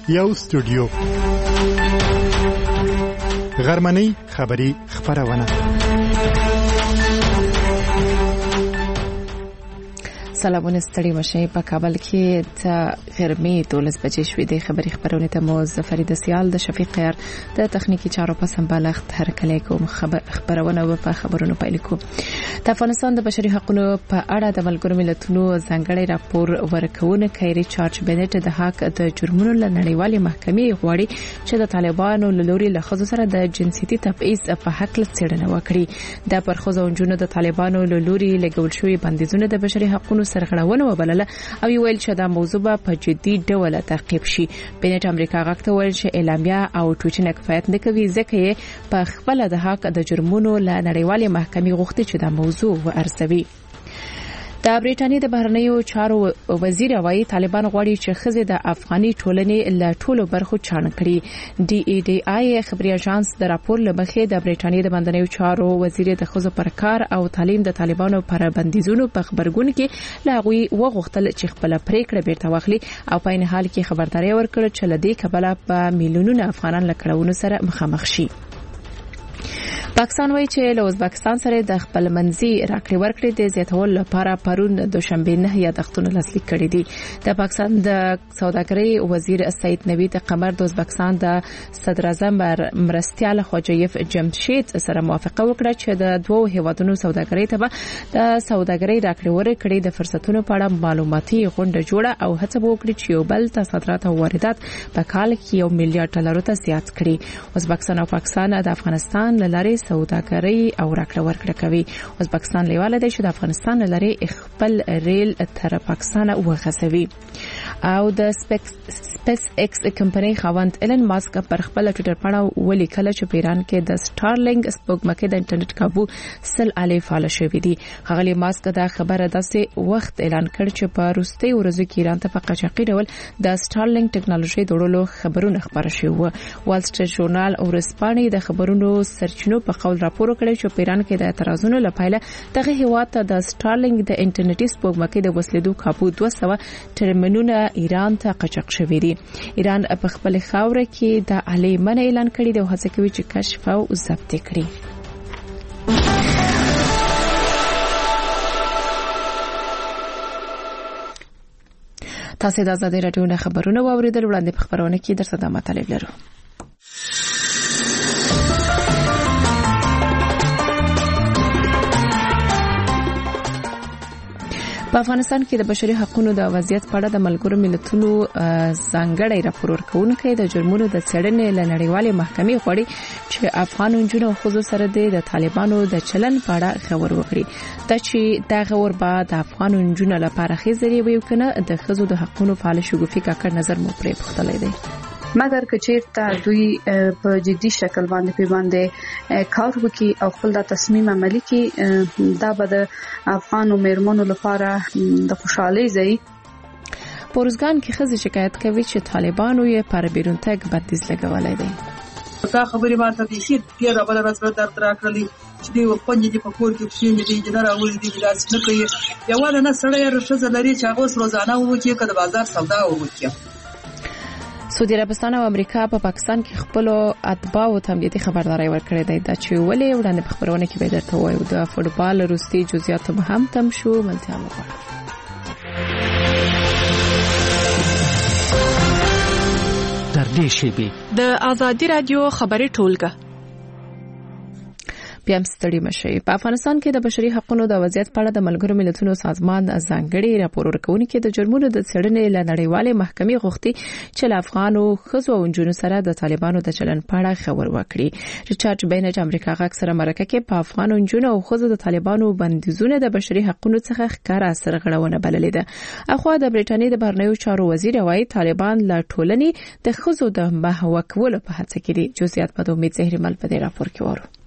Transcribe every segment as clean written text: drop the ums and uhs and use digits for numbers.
یو سټوډیو غرمنۍ خبری خبرونه. سلامونه ستړي مشه. په کابل کې د غرمې 12 بجې شوې د خبري خبرونه ته مو ظفر د سیال د شفیق خیر د تخنیکی چارو په سمبالښت هر کله کوم خبرونه و په خبرونو پیل کو. د افغانستان د بشري حقوقو په اړه د ملګرو ملتونو ځانګړی راپور ورکوونه کوي. چارج بنټ د حق د جرمونو له نړیوالې محکمې غواړي چې د طالبانو له لوري له خزو سره د جنسيتي تبعیض په حق څېړنه وکړي. د پرخوځو جنونو د طالبانو له لوري لګول شوی بندیزونه د بشري حقوقو سرغړونه وبلله او ویل چې دا موضوع په جدي ډول تعقیب شي. بنټ امریکا غاکته ویل چې اعلامیه او ټویټونه کفایت نه کوي ځکه په خپل د حق د جرمونو له نړیوالې محکمې غوښتي چې دا موضوع ورسوي. د بریټانیا د بهرنیو چارو وزیر وايي طالبان غواړي چې خزه د افغاني ټولنې له ټولو برخو چاڼ کړي. ډي ای ډي آی خبري اژانس د راپور لمخې د بریټانیا د بهرنیو چارو وزیر د خزو پر کار او تعلیم د طالبانو پر بندیزونو په خبرګون کې لاغوي وغوښتل چې خپل پریکړه بیرته واخلي او په این حال کې خبرداري ورکړه چې لدی کبله په میلیونونو افغانان له کړهونو سره مخامخ شي. پاکستان وایي چې له ازبکستان سره د خپل منځي راکړې ورکړې د زیاتول لپاره پرون دوشنبه نه یادښتونه لاسلیک کړي دي. د پاکستان د سوداګرۍ وزیر سید نوید قمر د ازبکستان د صدر اعظم مرستیال خواجیف جمشید سره موافقه وکړه چې د دوه هیوادونو سوداګرۍ ته د سوداګرۍ راکړې ورکړې د فرصتونو په اړه معلوماتي غونډه جوړه او هڅه وکړي چې یو بل ته صادرات او واردات په کال کې $1 میلیارډ ته زیات کړي. ازبکستان او پاکستان د افغانستان لارې سوداګرۍ او راکړه ورکړه کوي. ازبکستان لیواله دی چې د افغانستان لارې خپل ریل تر پاکستان وغځوي. او د سپیس ایکس کمپنۍ خاوند ایلن ماسک پر خپل ټویټر باندې ولیکل چې په ایران کې د سټارلینګ سپوږمکۍ د انټرنیټ کابو سل الف فعال شوې دي. هغه ماسک دا خبره داسې وخت اعلان کړ چې په روسي ورځو کې ایران ته په قاچاقي ډول د سټارلینګ ټکنالوژي دوړلو خبرونه خبره شوې و. وال سټریټ ژورنال او رسپانې د خبرونو سرچینو په قول راپور کړی چې په ایران کې د اعتراضونو لپاره دغه هیواد ته د سټارلینګ د انټرنیټي سپوږمکۍ د وسیلو کابو 200 ټرمینونه ایران ته قاچاق شوې دي. ایران په خپل خاور کې د علی من اعلان کړی دی او هڅه کوي چې کشف او ضبط کړي. تاسو د آزادۍ راډیو نه خبرونه واوریدل. وړاندې په خبرونه کې درته د مطالب لرو. په افغانستان کې د بشري حقوقو د وضعیت په اړه د ملګرو ملتونو ځانګړی راپور ورکوونکی د جرمونو د څېړنې له نړیوالې محکمې غواړي چې افغان نجونو او ښځو سره د طالبانو د چلن په اړه خبر ورکړي. دا چې دا خبر به د افغان نجونو لپاره خېزري وي کنه د ښځو د حقوقو فعال شګوفي کاکړ نظر مو پرې پختلې دی. مګر کچیرته دوی په جدي شکل باندې په باندې کار وکړي او خپل د تصمیم عملی کې دا به د افغان میرمنو لپاره د خوشحالي ځای. پورزګان کې خزي شکایت کوي چې طالبانو یې پر بیرون تګ بندیز لګولای دی. دا خبرې ماته د شي پیره بل راځي درته راکړلې چې دی وپنځه دی په کور کې چې دی انجنیر اول دی بلاس نه کوي. یواله نه سړی رښتیا لري چې هغه روزانه وکړي کله بازار سودا وکړي. سعودي عربستان او امریکا په پاکستان کې خپل اتباعو ته امنیتي خبرداري ورکړې ده. دا چې ولې وړاندې په خبرونه کې به درته وایو. د فوټبال روسي جزئیات هم تم شو. ملتیا مغواړم در دې شی د آزادۍ رادیو خبري ټولګه بیا ستړي مشي. په افغانستان کې د بشري حقوقو د وضعیت په اړه د ملګرو ملتونو سازمان ځانګړي راپور ورکوونکي د جرمونو د څېړنې له نړیوالې محکمې غوښتي چې له افغانو ښځو او نجونو سره د طالبانو د چلن په اړه خبر ورکړي. ریچارډ بینټ امریکا غاک سره مرکه کې په افغانو نجونو او ښځو د طالبانو بندیزونه د بشري حقوقو څخه ښکارا سرغړونه بللې ده. اخوا د بریټانیا د بهرنیو چارو وزیر وايي طالبان له ټولنې د ښځو د محو کولو په هڅه کې دي. جزئیات په امید زهرمل په دې راپور کې وره.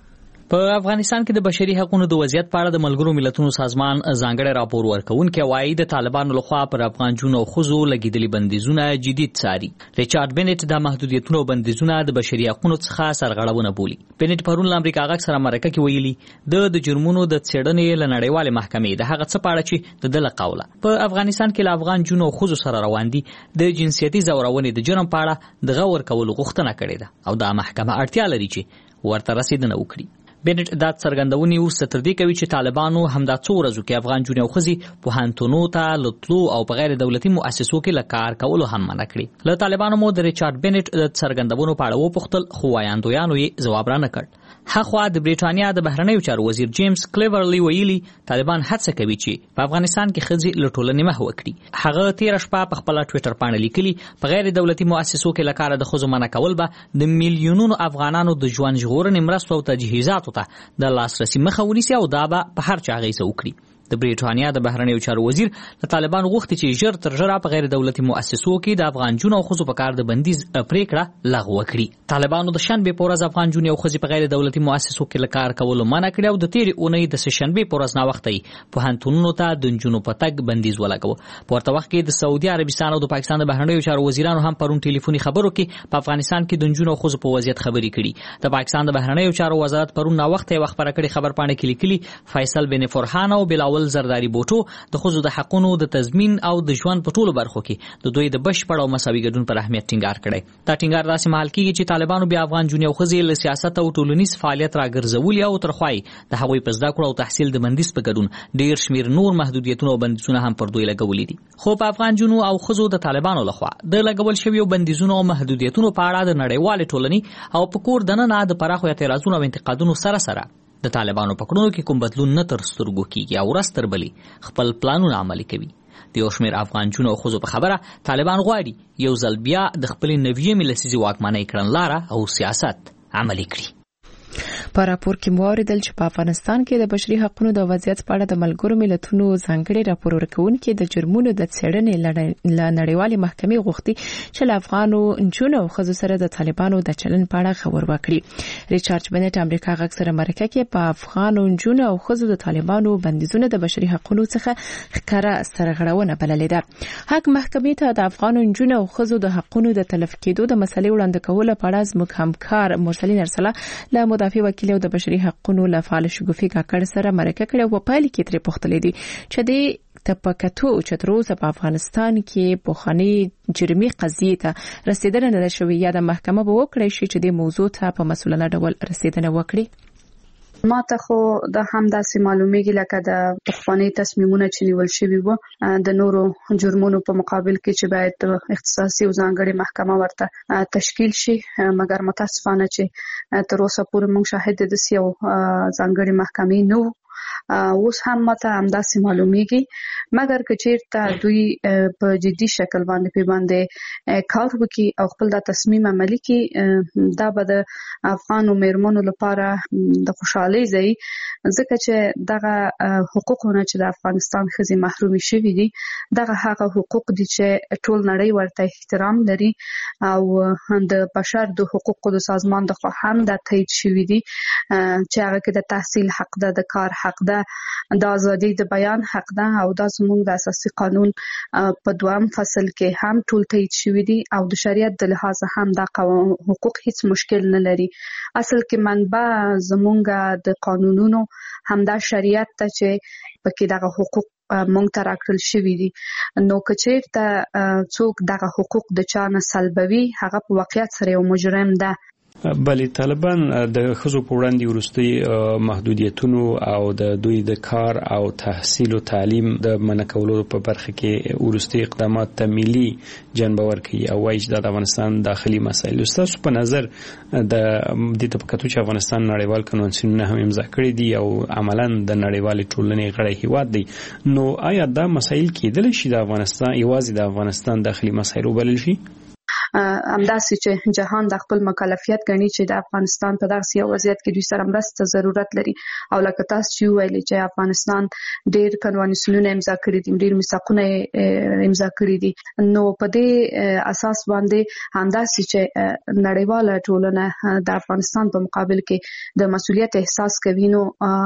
په افغانستان کې د بشري حقوقو د وضعیت په اړه د ملګرو ملتونو سازمان ځانګړی راپور ورکوونکی وايي د طالبانو لخوا پر افغان جنو او ښځو لګیدلي بندیزونه جدي څاري. ریچارډ بنټ د محدودیتونو او بندیزونه د بشري حقوقو څخه سرغړونه بولي. بنټ پرون له امریکا غږ سره مرکه کې ویلي د جرمونو د څېړنې له نړیوالې محکمې د هغه څه په اړه چې د دله قوله په افغانستان کې له افغان جنو او ښځو سره روان دي د جنسیتي زورونې د جرم په اړه د غور کولو غوښتنه کړې ده او د محکمه اړتیا لري چې ورته رسیدنه وکړي. بنټ دا څرګندونې وروسته تر دې کوي چې طالبانو همدا څو ورځو کې افغان جنو او ښځې پوهنتونونو ته لتلو او په غیر دولتي مؤسسو کې له کار کولو هم منع کړي. له طالبانو مو د ریچارډ بنټ د څرګندونو په اړه وپوښتل خو وایاندویانو یې ځواب را نه کړ. هغه د بریټانیا د بهرنیو چارو وزیر جیمز کلیورلی ویلي طالبان هڅه کوي چې په افغانستان کې ښځې له ټولنې محو کړي. هغه تیر شپه په خپل ټوئیټر باندې لیکلي په غیر دولتي مؤسسو کې له کار د ښځو منع کول به د میلیونونو افغانانو د ژوند ژغورنې مرستو او تجهیزاتو ته د لاسرسي مخه ونیسي او دا به په هر چا غیزه وکړي. د بریټانیا د بهرنیو چارو وزیر له طالبان غوښتي چې ژر تر ژره په غیر دولتي مؤسسو کې د افغان جنو او ښځو په کار د بندیز پریکړه لغوه کړي. طالبانو د شنبې په ورځ افغان جنو او ښځې په غیر دولتي مؤسسو کې له کار کولو منع کړی او د تیرې اونۍ د شنبې په ورځ ناوخته پوهنتونونو ته د نجونو په تګ بندیز ولګاوه. په ورته وخت کې د سعودي عربستان او د پاکستان د بهرنیو چارو وزیرانو هم پرون ټلیفوني خبرو کې په افغانستان کې د نجونو او ښځو په وضعیت خبرې کړي. د پاکستان د بهرنیو چارو وزارت پرون ناوخته یو خبره کړې خبر پاڼه کې لیکلي فیصل بن فرحان او بلاول زرداری بوټو د ښځو د حقونو د تضمین او د ژوند په ټولو برخو کې د دوی د بشپړ او مساوي ګډون پر اهمیت ټینګار کړی. دا ټینګار داسې مهال کېږي چې طالبانو بیا افغان جنو او ښځې له سیاست او ټولنیز فعالیت راګرځولي او تر خوای د هغوی په زده کړو او تحصیل د بندیز په ګډون ډیر شمیر نور محدودیتونه او بندیزونه هم پر دوی لګولي دي. خو په افغان جنو او ښځو د طالبانو لخوا د لګول شویو بندیزونو او محدودیتونو په اړه د نړیوال ټولنې او په کور دننه د پراخو اعتراضونو او انتقادونو سره سره د طالبانو په کړنو کې کوم بدلون نه تر سترګو کیږي او ورځ تر بلې خپل پلانونه عملي کوي. د یو شمېر افغان جنو او ښځو په خبره طالبان غواړي یو ځل بیا د خپلې 90 لسیزې واکمنۍ کړنلاره او سیاست عملي کړي. په راپور کې مو اوریدل چې په افغانستان کې د بشري حقوقو د وضعیت په اړه د ملګرو ملتونو ځانګړي راپور ورکوونکي د جرمونو د څېړنې له نړیوالې محکمې غوښتي چې له افغانو نجونو او ښځو سره د طالبانو د چلن په اړه خبر ورکړي. ریچارډ بنټ امریکا غږ سره مرکه کې په افغانو نجونو او ښځو د طالبانو بندیزونه د بشري حقوقو څخه ښکاره سرغړونه بللې ده. حق محکمې ته د افغانو نجونو او ښځو د حقوقو د تلف کېدو د مسلې وړاندې کولو په اړه زموږ همکار مرسلین ارسلا له مدافع وکیل او د بشري حقوقو له فعال شګوفي کاکړ سره مرکه کړې او په پایله کې ترې پوښتلې دي چې د تپکتو چې تر اوسه په افغانستان کې پوخاني جرمي قضیې ته رسیدنه نه شوې یا د محکمه به وکړي شي چې د موضوع ته په مسؤلانه ډول رسیدنه وکړي. ما ته خو د همداسې معلومیږي لکه د پخواني تصمیمونه چې نیول شوي وو د نورو جرمونو په مقابل کې چې باید اختصاصي او ځانګړي محکمه ورته تشکیل شي، مګر متاسفانه چې تر اوسه پورې موږ شاهد د یو ځانګړي محکمې نو اوس هم ماته همداسې معلومیږي. مګر که چیرته دوی په جدي شکل باندې کار وکړي او خپل د تصمیم عملي کړي دا به د افغانو میرمنو لپاره د خوشحالۍ ځای، ځکه چې دغه حقوقونه چې د افغانستان ښځې محرومې شوي دي دغه هغه حقوق دي چې ټول نړۍ ورته احترام لري او د بشر د حقوقو د سازمان د خوا هم د تایید شوي دي چې هغه کې د تحصیل حق ده، د کار حق ده، د ازادي د بیان حق ده او دا زموږ د اساسي قانون په دوام فصل کې هم ټول تایید شوي دي او د شریعت د لحاظ هم دا حقوق هیڅ مشکل نه لري. اصل کې منبع زموږ د قانونونو همدا شریعت ته چې پکې دغه حقوق مونږ ته راکړل شوي دي. نو که چیرته څوک دغه حقوق د چا نه سلبوي هغه په واقعیت سره یو مجرم ده. بلې طالبان د ښځو په وړاندې وروستي محدودیتونو او د دوی د کار او تحصیل او تعلیم د منع کولو په برخه کې وروستي اقدامات ته ملي جنبه ورکوي او وایي چې د افغانستان داخلي مسایل. ستاسو په نظر د دې تپکتو چې افغانستان نړیوال کنوانسیونونه هم امضا کړي دي او عملاً د نړیوالې ټولنې غړی هیواد دی، نو آیا دا مسایل کېدلی شي د افغانستان یوازې د افغانستان داخلي مسایل وبلل شي؟ همداسې چې جهان د خپل مکلفیت غني چې د افغانستان په دغه سیاسي وضعیت کې دوی سره مرسته ضرورت لري او لکه تاسو چې ویلي چې افغانستان ډېر کنوانسیونونه امضا کړي دي، ډېر میثاقونه امضا کړي دي، نو په دې اساس باندې همداسې چې نړیواله ټولنه د افغانستان په مقابل کې د مسؤلیت احساس کوي، نو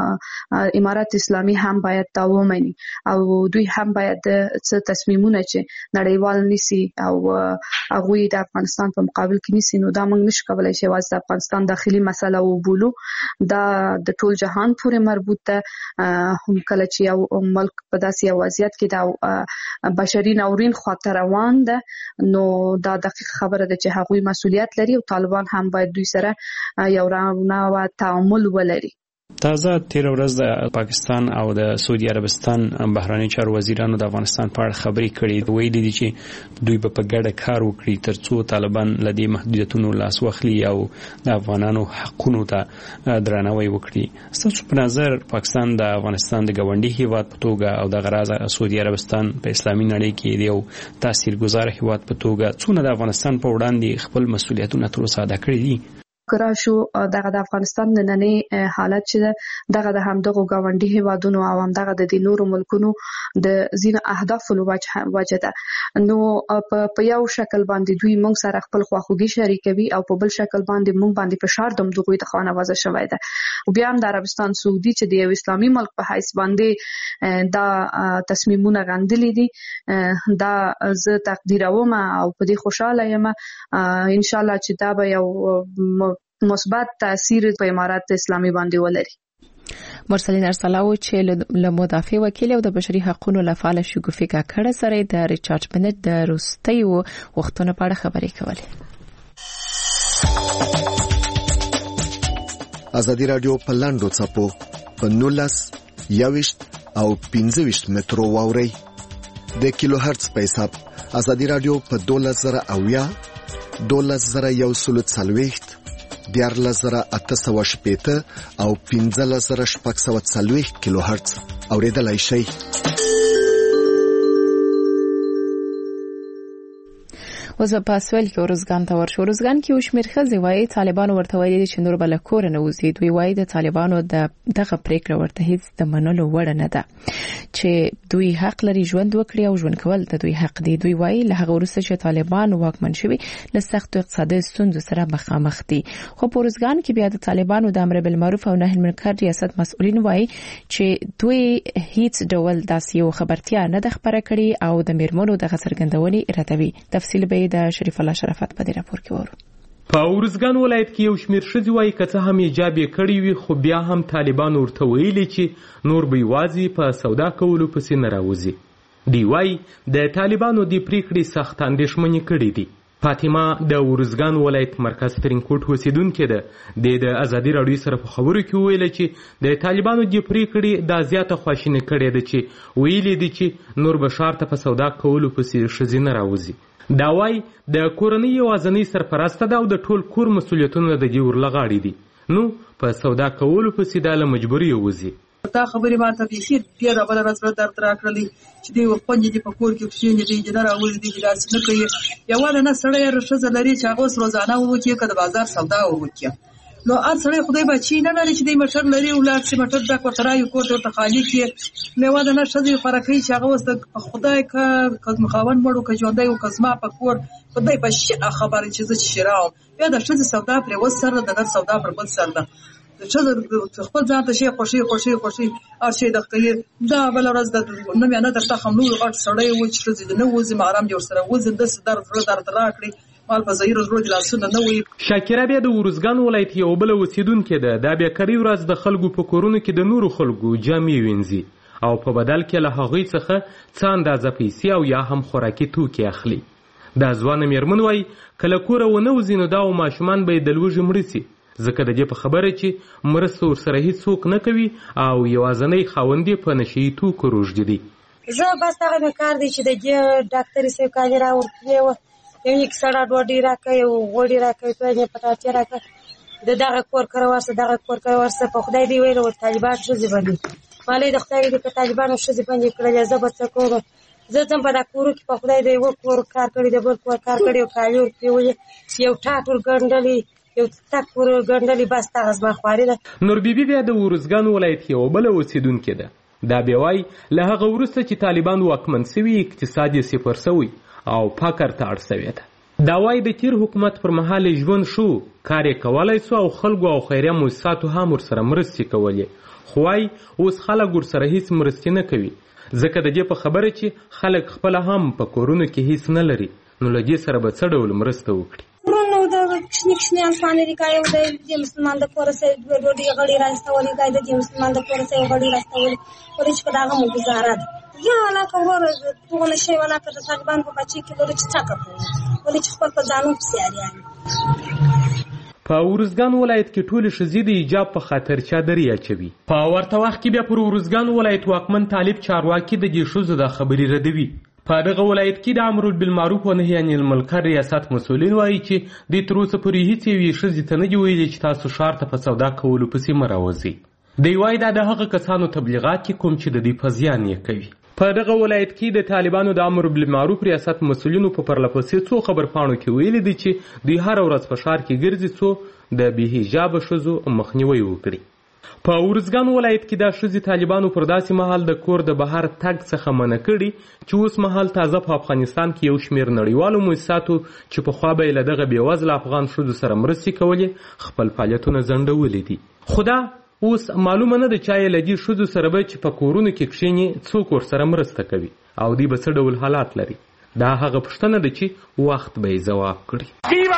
امارات اسلامي هم باید دا ومني او دوی هم باید څه تصمیمونه چې نړیوال نیسي او هغه د افغانستان په مقابل کې نیسي، نو دا موږ نشو کولای چې واز د افغانستان داخلي مسله وبولو. دا د ټول جهان پورې مربوط ده. هم کله چې یو ملک په داسې وضعیت کې دا بشري ناورین خاطر روان ده، نو دا دقیق خبره ده چې هغوی مسؤلیت لري او طالبان هم باید دوی سره یو رانه و تعامل ولري. تازه تیر ورځ د پاکستان او د سعودي عربستان بهراني چارو وزیرانو د افغانستان په اړه خبرې کړې، ویلي دي چې دوی په ګډه کار وکړي ترڅو طالبان لدی محدودیتونو لاس واخلي او د افغانانو حقونو ته درناوی وکړي. ستاسو په نظر پاکستان د افغانستان د ګاونډي هیواد په توګه او د غراز سعودي عربستان په اسلامي نړۍ کې یو تاثیرګذار هیواد په توګه څونه د افغانستان په وړاندې خپل مسؤلیتونه تر اوسه ادا کړي دي؟ کراشو دغه د افغانستان د نننی حالت چې دغه د همدغه گاونډي هیوادونو او همدغه د نورو ملکونو د ځینو اهدافو وجه ده، نو په یو شکل باندې دوی موږ سره خپل خواخوږي شریکوي او په بل شکل باندې موږ باندې فشار د دوی د خانه وازه شوی ده. او بیا هم د عربستان سعودي چې د یو اسلامي ملک په حیث باندې دا تصمیمونه غندلي دي، دا زه تقدیروم او په دې خوشاله یم ان شاء الله چې دا به یو مثبت تاثیر په امارات اسلامي باندې ولري. مرسلین ارسلاو چې له مدافع وکیل او د بشري حقوقو لپاره شګوفي کاکړه سره د ریچارډ بنت د روستي وختونو په اړه خبرې کولې. ازادي رادیو په لاندو چپو په 19 21 او 15 مترو واوري د کیلو هرتز په حساب ازادي رادیو په 12000 12140 14880 او 15640 کیلو هرتز اوریدلای شئ. اوس په سوال کې ورزګان ته ورشو. ورزګان کې وشمیر خزي وایي طالبان ورته ویلي چې نور بل کور نه وزي. دوی وایي د طالبانو دغه پریکړه ورته هیڅ د منلو وړ نه ده چې دوی حق لري ژوند وکړي او ژوند کول د دوی حق دی. دوی وایي له هغه وروسته چې طالبان واکمن شوي له سخت اقتصادي ستونزو سره مخامخ دي. خو په ورزګان کې بیا د طالبانو د امر بالمعروف او نهي المنکر ریاست مسؤلین وایي چې دوی هیڅ ډول داسې یو خبرتیا نه د خبره کړي او د میرمنو د څرګندونې ارادوي. تفصیل به د شریف الله شرافت په دې راپور کې ورو. په ورزګان ولایت کې یو شمیر ښځې وایي که څه هم حجاب یې کړی وي خو بیا هم طالبان ورته ویلي چې نور به یوازې په سودا کولو پسې نه راوځي. دوی وایي د طالبانو د پریکړې سخت اندېښمنې کړي دي. فاطمه د ورزګان ولایت مرکز ترینکوټ اوسیدونکې ده. د ازادي راډیو سره په خبرو کې ویل چې د طالبانو د پریکړې دا زیاته خواشیني کړې ده چې ویلي دي چې نور به ښار ته په سودا کولو پسې ښځې نه راوځي. دا وایي د کورنۍ یوازینۍ سرپرسته ده او د ټول کور مسؤلیتونه د دې ورلغاړي دي، نو په سودا کولو پسې دا له مجبوري وځي. دا خبرې ماته بیخي ډېره بله ورځ درد راکړلې چې دوی خوندې دي په کور کې کښېني دي انجینر راولي دي داسې نه کوي. یوازې نه سړی ښځه لري چې هغه اوس روزانه وکړي که د بازار سودا وکړي، نو هر سړی خدای بچي نه لري چې دوی موټر لري ولاړ شي موټر ډک ورته رایو کور ته ورته خالي کړي. نو یوازې نه ښځې غوره کوي چې هغه اوس د خدای که خاوند مړ و که ژوندی و که زما په کور خدای په شي خبره چې زه چې راوم بیا د ښځې سودا پرې اوس سر ده د نر سودا پر بل سر ده. د ښځه خپل ځان ته شي خوښي هر شی د کوي. دا بله ورځ د نه مې نه درته هم نور غټ سړی و چې ښځې د نه وځي محرم دې ورسره وځي داسې درد راکړي مال په ظاهر زړه د لاسونه نه وي. شاکره بیا د ورزګان ولایت یو بل اوسیدونکې ده. دا بیکاري ورځ د خلکو په کورونو کې د نورو خلکو جامې وینځي او په بدل کې له هغوی څخه څه اندازه پیسې او یا هم خوراکي توکي اخلي. دا ځوانه میرمن وایي که له کوره ونه وځي نو دا ماشومان به یې د لوږې مړه سي، ځکه د دې په خبره چې مرسته ورسره هیڅوک نه کوي او یوازینی خاوند یې په نشهیي توکو روږدي دی. زه بس هغه مې کار دی چې د ډاکټرې صاحب کالي راورکړې وه، یو یک سړه ډوډۍ راکوي یو غوړي راکوي پیاز پټاټې راکوي د دغه کور کره ورسه دغه کور کره ورسه په خدای دی ویلو طالبان ښځې باندې مالې د خدای دی که طالبانو ښځې باندې کړلې زه به څه کوم زه ځم په دا کورو کې په خدای دی یو کور کار کړی دی بل کور کار کړی او کاوی ورکړی یو ټاټ ورګنډلی یو تک ورګنډلی بس هغه زما خواري ده. نور بیبي بیا د ارزګان ولایت یوه بله اوسېدونکې ده. دا بیا وایي له هغه وروسته چې طالبان واکمن سوي اقتصاد یې صفر سوی او فقر ته اړ سوی ده. دا وایي د تیر حکومت پر مهال ژوند شو، کار یې کولی سو او خلکو او خیریه مؤسساتو هم ورسره مرستې کولې، خو وایي اوس خلک ورسره هیڅ مرستې نه کوي ځکه د دې په خبره چې خلک خپله هم په کورونو کې هیڅ نه لري، نو له دې سره به څه ډول مرسته وکړي. ورونو د کښنی امریکا یو د مسلمان د کور سره دوه ډوډۍ غړي راستولي دا د مسلمان د کور سره غړي راستولي ولې چې دا هم گزاره ده یا ولا کور دغه شی ولا که د طالبان په بچی کې ورته چې څه کوي ولې چې خپل په ځانو سیاري. په ارزګان ولایت کې ټول ښځې د حجاب په خاطر چادرې اچوي. په ورته وخت کې بیا پر ارزګان ولایت واکمن طالب چارواکي د دې ښځو د خبرې ردوي. په دغه ولایت کې د امر بالمعروف و نهي عن المنکر ریاست مسؤلین وایي چې دوی تر اوسه پورې هیڅ یوې ښځې ته نه دي ویلي چې تاسو ښار ته په سودا کولو پسې مه راوځئ. دوی وایي دا د هغه کسانو تبلیغات کې کوم چې د دوی په زیان یې کوي. په دغه ولایت کې د طالبانو د امر بالمعروف ریاست مسؤلینو په پرلپسې څو خبرپاڼو کې ویلي دي چې دوی هره ورځ په ښار کې ګرځي څو د بې حجابه ښځو مخنیوی وکړي. په ارزګان ولایت کې دا ښځې طالبانو پر داسې مهال د کور د بهر تګ څخه منع کړي چې اوس مهال تازه په افغانستان کې یو شمېر نړیوالو مؤسساتو چې پخوا به یې له دغه بېوزله افغان ښځو سره مرستې کولې خپل فعالیتونه ځنډولي دي. خو دا اوس معلومه نه ده چې آیا له دې ښځو سره به چې په کورونو کې کښېني څوک ورسره مرسته کوي او دوی به څه ډول حالات لري. دا هغه پوښتنه ده چې وخت به یې ځواب کړي.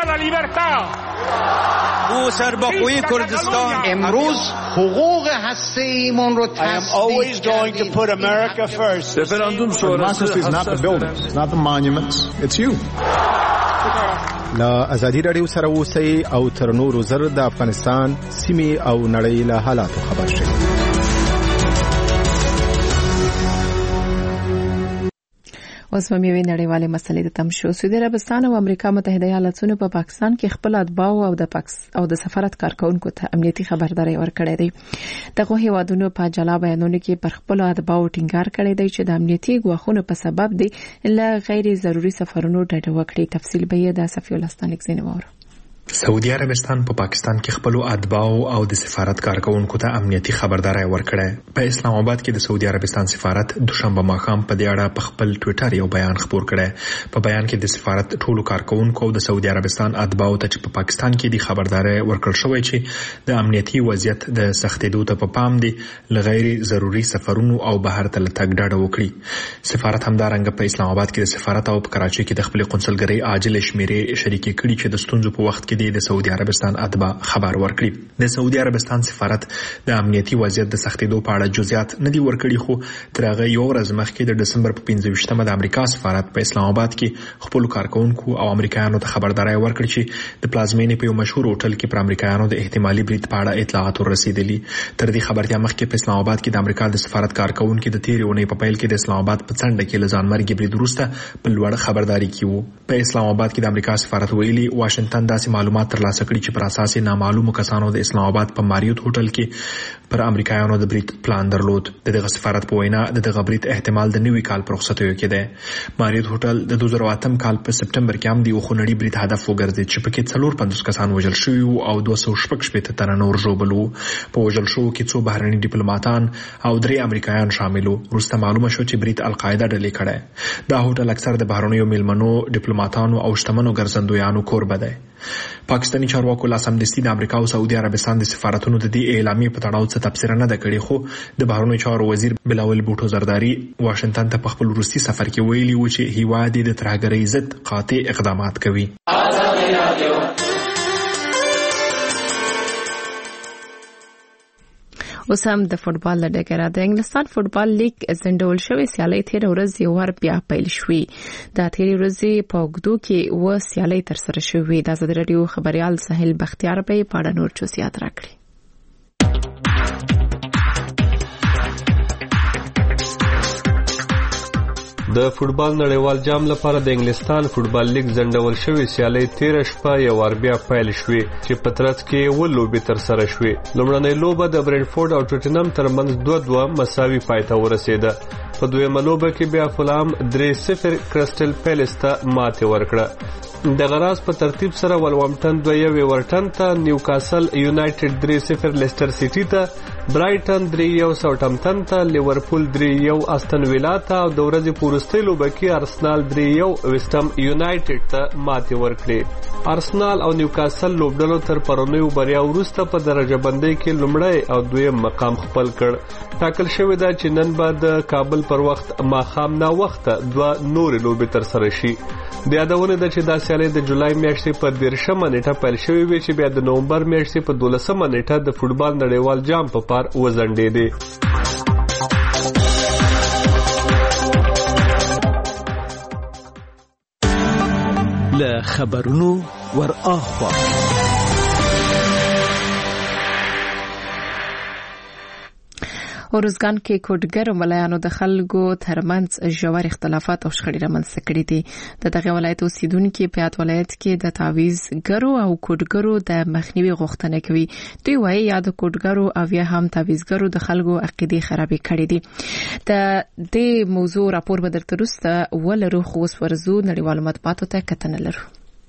او سربخوی کردستان امروز حقوق هسته‌ایمان رو تصدیق Referendum sonrası is not the buildings, it's not the monuments, it's you. لا ازادي رادیو سره اوسئ او تر نورو زر د افغانستان سیمې او نړۍ له حالاتو خبر شئ. اوس هم یوې نړیوالې مسلې ته تم شو. سعودي عربستان او امریکا متحده ایالاتونو په پاکستان کې خپل اتباعو او د سفارت کارکونکو ته امنیتي خبرداری ورکړی دی. دغه هیوادونو په جلا بیانونو کې پر خپل اتباعو ټینګار کړی دی چې د امنیتي ګواښونو په سبب دی له غیر ضروري سفرونو ډډه وکړي. تفصیل به یې د صفی الله ستانک زینوار. سعودي عربستان په پاکستان کې خپل اتباعو او د سفارت کارکونکو ته امنیتي خبرداری ورکړی. په اسلام آباد کې د سعودي عربستان سفارت دوشنبه ماښام په دې اړه په خپل ټوئیټر یو بیان خپور کړی. په بیان کې د سفارت ټولو کارکونکو او د سعودي عربستان اتباعو ته چې په پاکستان کې د خبرداری ورکړل شوی چې د امنیتي وضعیت د سختېدو ته په پام دی له غیر ضروري سفرونو او بهر ته تګ ډډه وکړي. سفارت همدارنګه په اسلام آباد کې د سفارت او په کراچۍ کې د خپل قونسلګرۍ عاجل شمیرې شریکې کړي چې د ستونزو په وخت کې د سعودي عربستان اتباع خبر ورکړي. د سعودي عربستان سفارت د امنیتي وضعیت د سختېدو په اړه جزئیات نه دي ورکړي، خو تر هغه یو ورځ مخکې د دسمبر په 15مه د امریکا سفارت په اسلام آباد کې خپل کارکونکو او امریکایانو ته خبرداری ورکړي چې د پلازمینې په یو مشهور هوټل کې پر امریکایانو د احتمالي برید په اړه اطلاعات ورسېدلي. تر دې خبرتیا مخکې په اسلام آباد کې د امریکا د سفارت کارکونکو د تیرې اونۍ په پیل کې د اسلام آباد په څنډه کې له ځانمرګي برید وروسته په لوړ خبرداري کې وو. په اسلام آباد کې د امریکا سفارت ویلي واشنگټن داسې معلومات ترلاسه کړي چې پر اساس نامعلومو کسانو د اسلام آباد په ماریوت هوټل کې پر امریکایانو د برید پلان درلود. دغه سفارت په وینا دغه برید احتمال د نوي کال پر رخصتیو کې دی. ماریوت هوټل د 2008 کال په سپټمبر کې هم د یو خونړي برید هدف وګرځید چې پکې 450 کسان وژل شوي او 216 تنه نور ژوبل وو. په وژل شوو کې څو بهرني ډیپلوماټان او 3 امریکایان شامل وو. وروسته معلومه شو چې برید القاعده ډلې کړی. دا هوټل اکثر د بهرنیو میلمنو ډیپلوماټانو او شتمنو ګرځندویانو کوربه دی. پاکستاني چارواکو لا سمدستي د امریکا او سعودي عربستان د سفارتونو د دې اعلامیې په تړاو څه تبصره نه ده کړې، خو د بهرنیو چارو وزیر بلاول بوټو زرداری واشنگټن ته په خپل وروستي سفر کې ویلي و چې هیواد د ترهګرۍ ضد قاطع اقدامات کوي. اوس هم د فوټبال له ډګره د انګلستان فوټبال لیګ ځنډول شوې سیالۍ تېره ورځ یو وار بیا پیل شوې. د تېرې ورځې په اوږدو کې اووه سیالۍ ترسره شوې. د ازادي راډیو خبریال سهیل بختیار به یې په اړه نور جزئیات راکړي. د فوټبال نړیوال جام لپاره د انګلستان فوټبال لیګ ځنډول شوې سیالۍ تېره شپه یو وار بیا پیل شوې چې په ترڅ کې اووه لوبې ترسره شوې. لومړنۍ لوبه د برنټفورد او ټوټنهام ترمنځ 2-2 مساوي پای ته ورسېده. په دویمه لوبه کې بیا فولام 3-0 کرسټل پیلس ته ماتې ورکړه. د غراز په ترتیب سره ولورهمپټن 2-1 ایورټن ته، نیوکاسل یونایټډ 3-0 لیسټر سیټي ته، برایټن 3-1 ساوثهمپټن ته، لیورپول 3-1 استن ویلا ته او د ورځې په وروستۍ لوبه کې ارسنال 3-1 ویسټم یونایټډ ته ماتې ورکړې. ارسنال او نیوکاسل لوبډلو تر پرونیو بریا وروسته په درجه بندۍ کې لومړی او دویم مقام خپل کړ. ټاکل شوې ده چې نن به د کابل پر وخت ماښام نا وخته 2 نورې لوبې ترسره شي. د یادونه ده چې دا سیالي د جولای میاشتې په 13مه نیټه پیل شوې وې چې بیا د نومبر میاشتې په 12مه نیټه د فوټبال نړیوال جام په پار وځنډېدې. له خبرونو ور اخوا ارزګان کې کوټګر ملایانو د خلکو ترمنځ ژور اختلافات او شخړې رامنځته کړې دي. د دغه ولایت اوسیدونکو په یاد ولایت کې د تعویذګرو او کوټګرو د مخنیوي غوښتنه کوي. دوی وايي یا د کوټګرو او یا هم تعویذګرو د خلکو عقیده خرابې کړې دي. د دې موضوع راپور به درته وروسته ولرو، خو اوس ورزو نړیوالو مطبوعاتو ته کتنه لرو.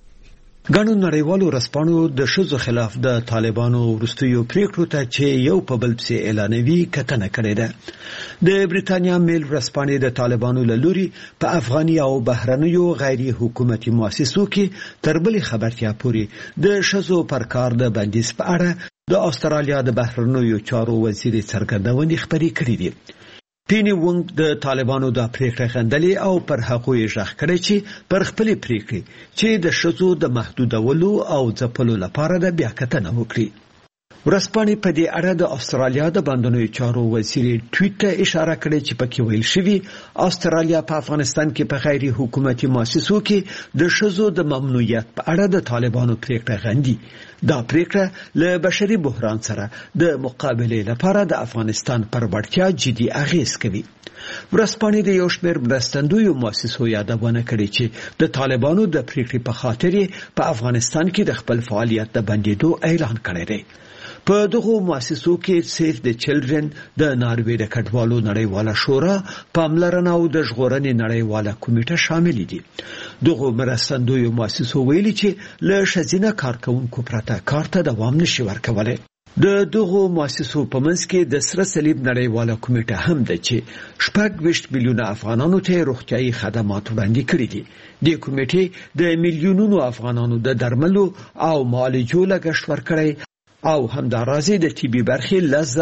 ګڼو نړیوالو رسپانو د ښځو خلاف د طالبانو وروستیو پریکړو ته چې یو په بل پسې اعلانوي کتنه کړې ده. د بریتانیا میل رسپانې د طالبانو له لوري په افغاني او بهرنیو غیر حکومتي مؤسسو کې تر بلې خبرتیا پورې د ښځو پر کار د بندیز په اړه د استرالیا د بهرنیو چارو وزیر څرګندونې خپرې کړې دي. پینی وونګ د طالبانو د پریکړې غندلې او پر هغه یې ژغ کړی چې پر خپل پریکړې چې د ښځو د محدودولو او ځپلو لپاره د بیا کتنه وکړي. ورسپانې په دې اړه د استرالیا د باندنیو چارو وزیر ټویټ ته اشاره کړې چې پکې ویل شوی استرالیا په افغانستان کې په غیر حکومتي مؤسسو کې د ښځو د ممنوعیت په اړه د طالبانو پریکړه غندي. دا پریکړه له بشري بحران سره د مقابلې لپاره د افغانستان پر وړتیا جدي اغیز کوي. ورسپانې د یو شمېر مرستندویو مؤسسو یادونه کړې چې د طالبانو د پریکړې په خاطر په افغانستان کې د خپل فعالیت د بندیدو اعلان کړی دی. په دغه مؤسسو کې سیف د چلډرن، د ناروې د کډوالو نړیواله شورا، پاملرنه او د ژغورنې نړیواله کمیټه شامل دي. دغه مرستندویو مؤسسو ویلي چې له ښځینه کارکونکو پرته کار ته دوام نشي ورکولی. د دغه مؤسسو په منځ کې د سره صلیب نړیواله کمیټه هم ده چې 26 میلیونه افغانانو ته روغتیايي خدمات وړاندې کړي دي. د کمیټې د میلیونونو افغانانو د درملو او معالجو لګښت ورکړي او همدارازي د طبي برخې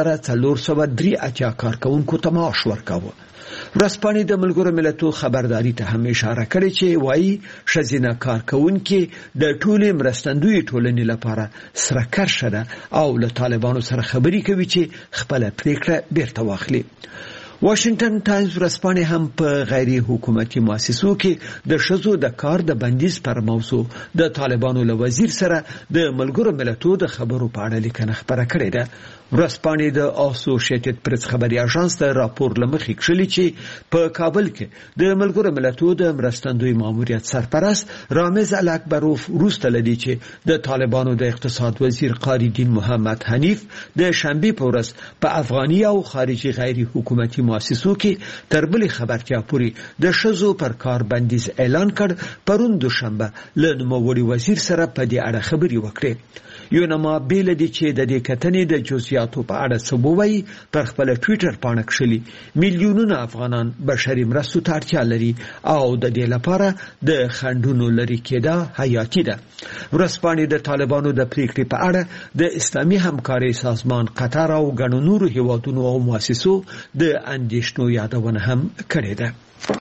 10483 کارکونکو ته معاش ورکاوه. ورسپانې د ملګرو ملتونو خبرداري ته هم اشاره کړې چې وايي ښځینه کارکونکي د ټولې مرستندوی ټولنې لپاره سره کرښه ده او له طالبانو سره خبرې کوي چې خپل پریکړه بیرته واخلي. واشنگټن ټایمز ورسپانې هم په غیر حکومتي مؤسسو کې د ښځو د کار د بندیز پر موضوع د طالبانو له وزیر سره د ملګرو ملتونو د خبرو په اړه لیکنه خپره کړې ده. ورسپانې د اسوسییټډ پریس خبري اژانس د راپور لمخې کړلي چې په کابل کې د ملګرو ملتونو د مرستندوی ماموریت سرپرست رامز الاکبروف وروسته لدی چې د طالبانو د اقتصاد وزیر قاری دین محمد حنیف د شنبه په ورځ په افغاني او خارجي غیر حکومتي مؤسسو کې تر بلې خبرتیا پورې د ښځو پر کار بندیز اعلان کړ. پرون دوشنبه له نوموړي وزیر سره په دې اړه خبرې وکړې. یونما بیل دي چې د دې کتنې د جزئیاتو په اړه سبوي پر خپل ټوئیټر باندې کښلي میلیونونه افغانان بشري مرستو ته اړتیا لري او د دې لپاره د خنډونو لري کېده حیاتي ده. ورسپانې د طالبانو د پریکړې په اړه د اسلامي همکارۍ سازمان قطر او ګڼو نورو هیوادونو او مؤسسو د اندېښنو یادونه هم کړې ده.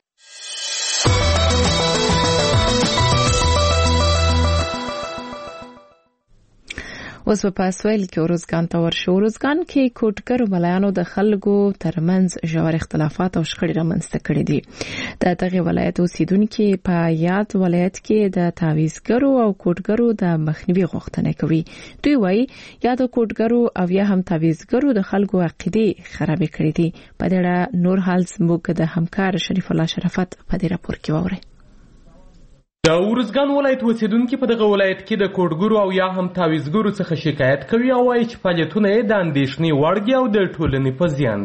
اوس په اسویل کې ارزګان ته ورشو. ارزګان کې کوټګر ملایانو د خلکو ترمنځ ژور اختلافات او شخړې رامنځته کړې دي. د دغه ولایت اوسیدونکو په یاد ولایت کې د تعویذګرو او کوټګرو د مخنیوي غوښتنه کوي. دوی وايي یا د کوټګرو او یا هم تعویذګرو د خلکو عقیده خرابې کړې دي. په دې اړه نور حال زموږ د همکار شریف الله شرافت په دې راپور کې ووري. د ارزګان ولایت اوسیدونکو په دغه ولایت کې د کوټګرو او یا هم تعویذګرو څخه شکایت کوي او وايي چې فعالیتونه یې د اندېښنې وړ دي او د ټولنې په زیان دي.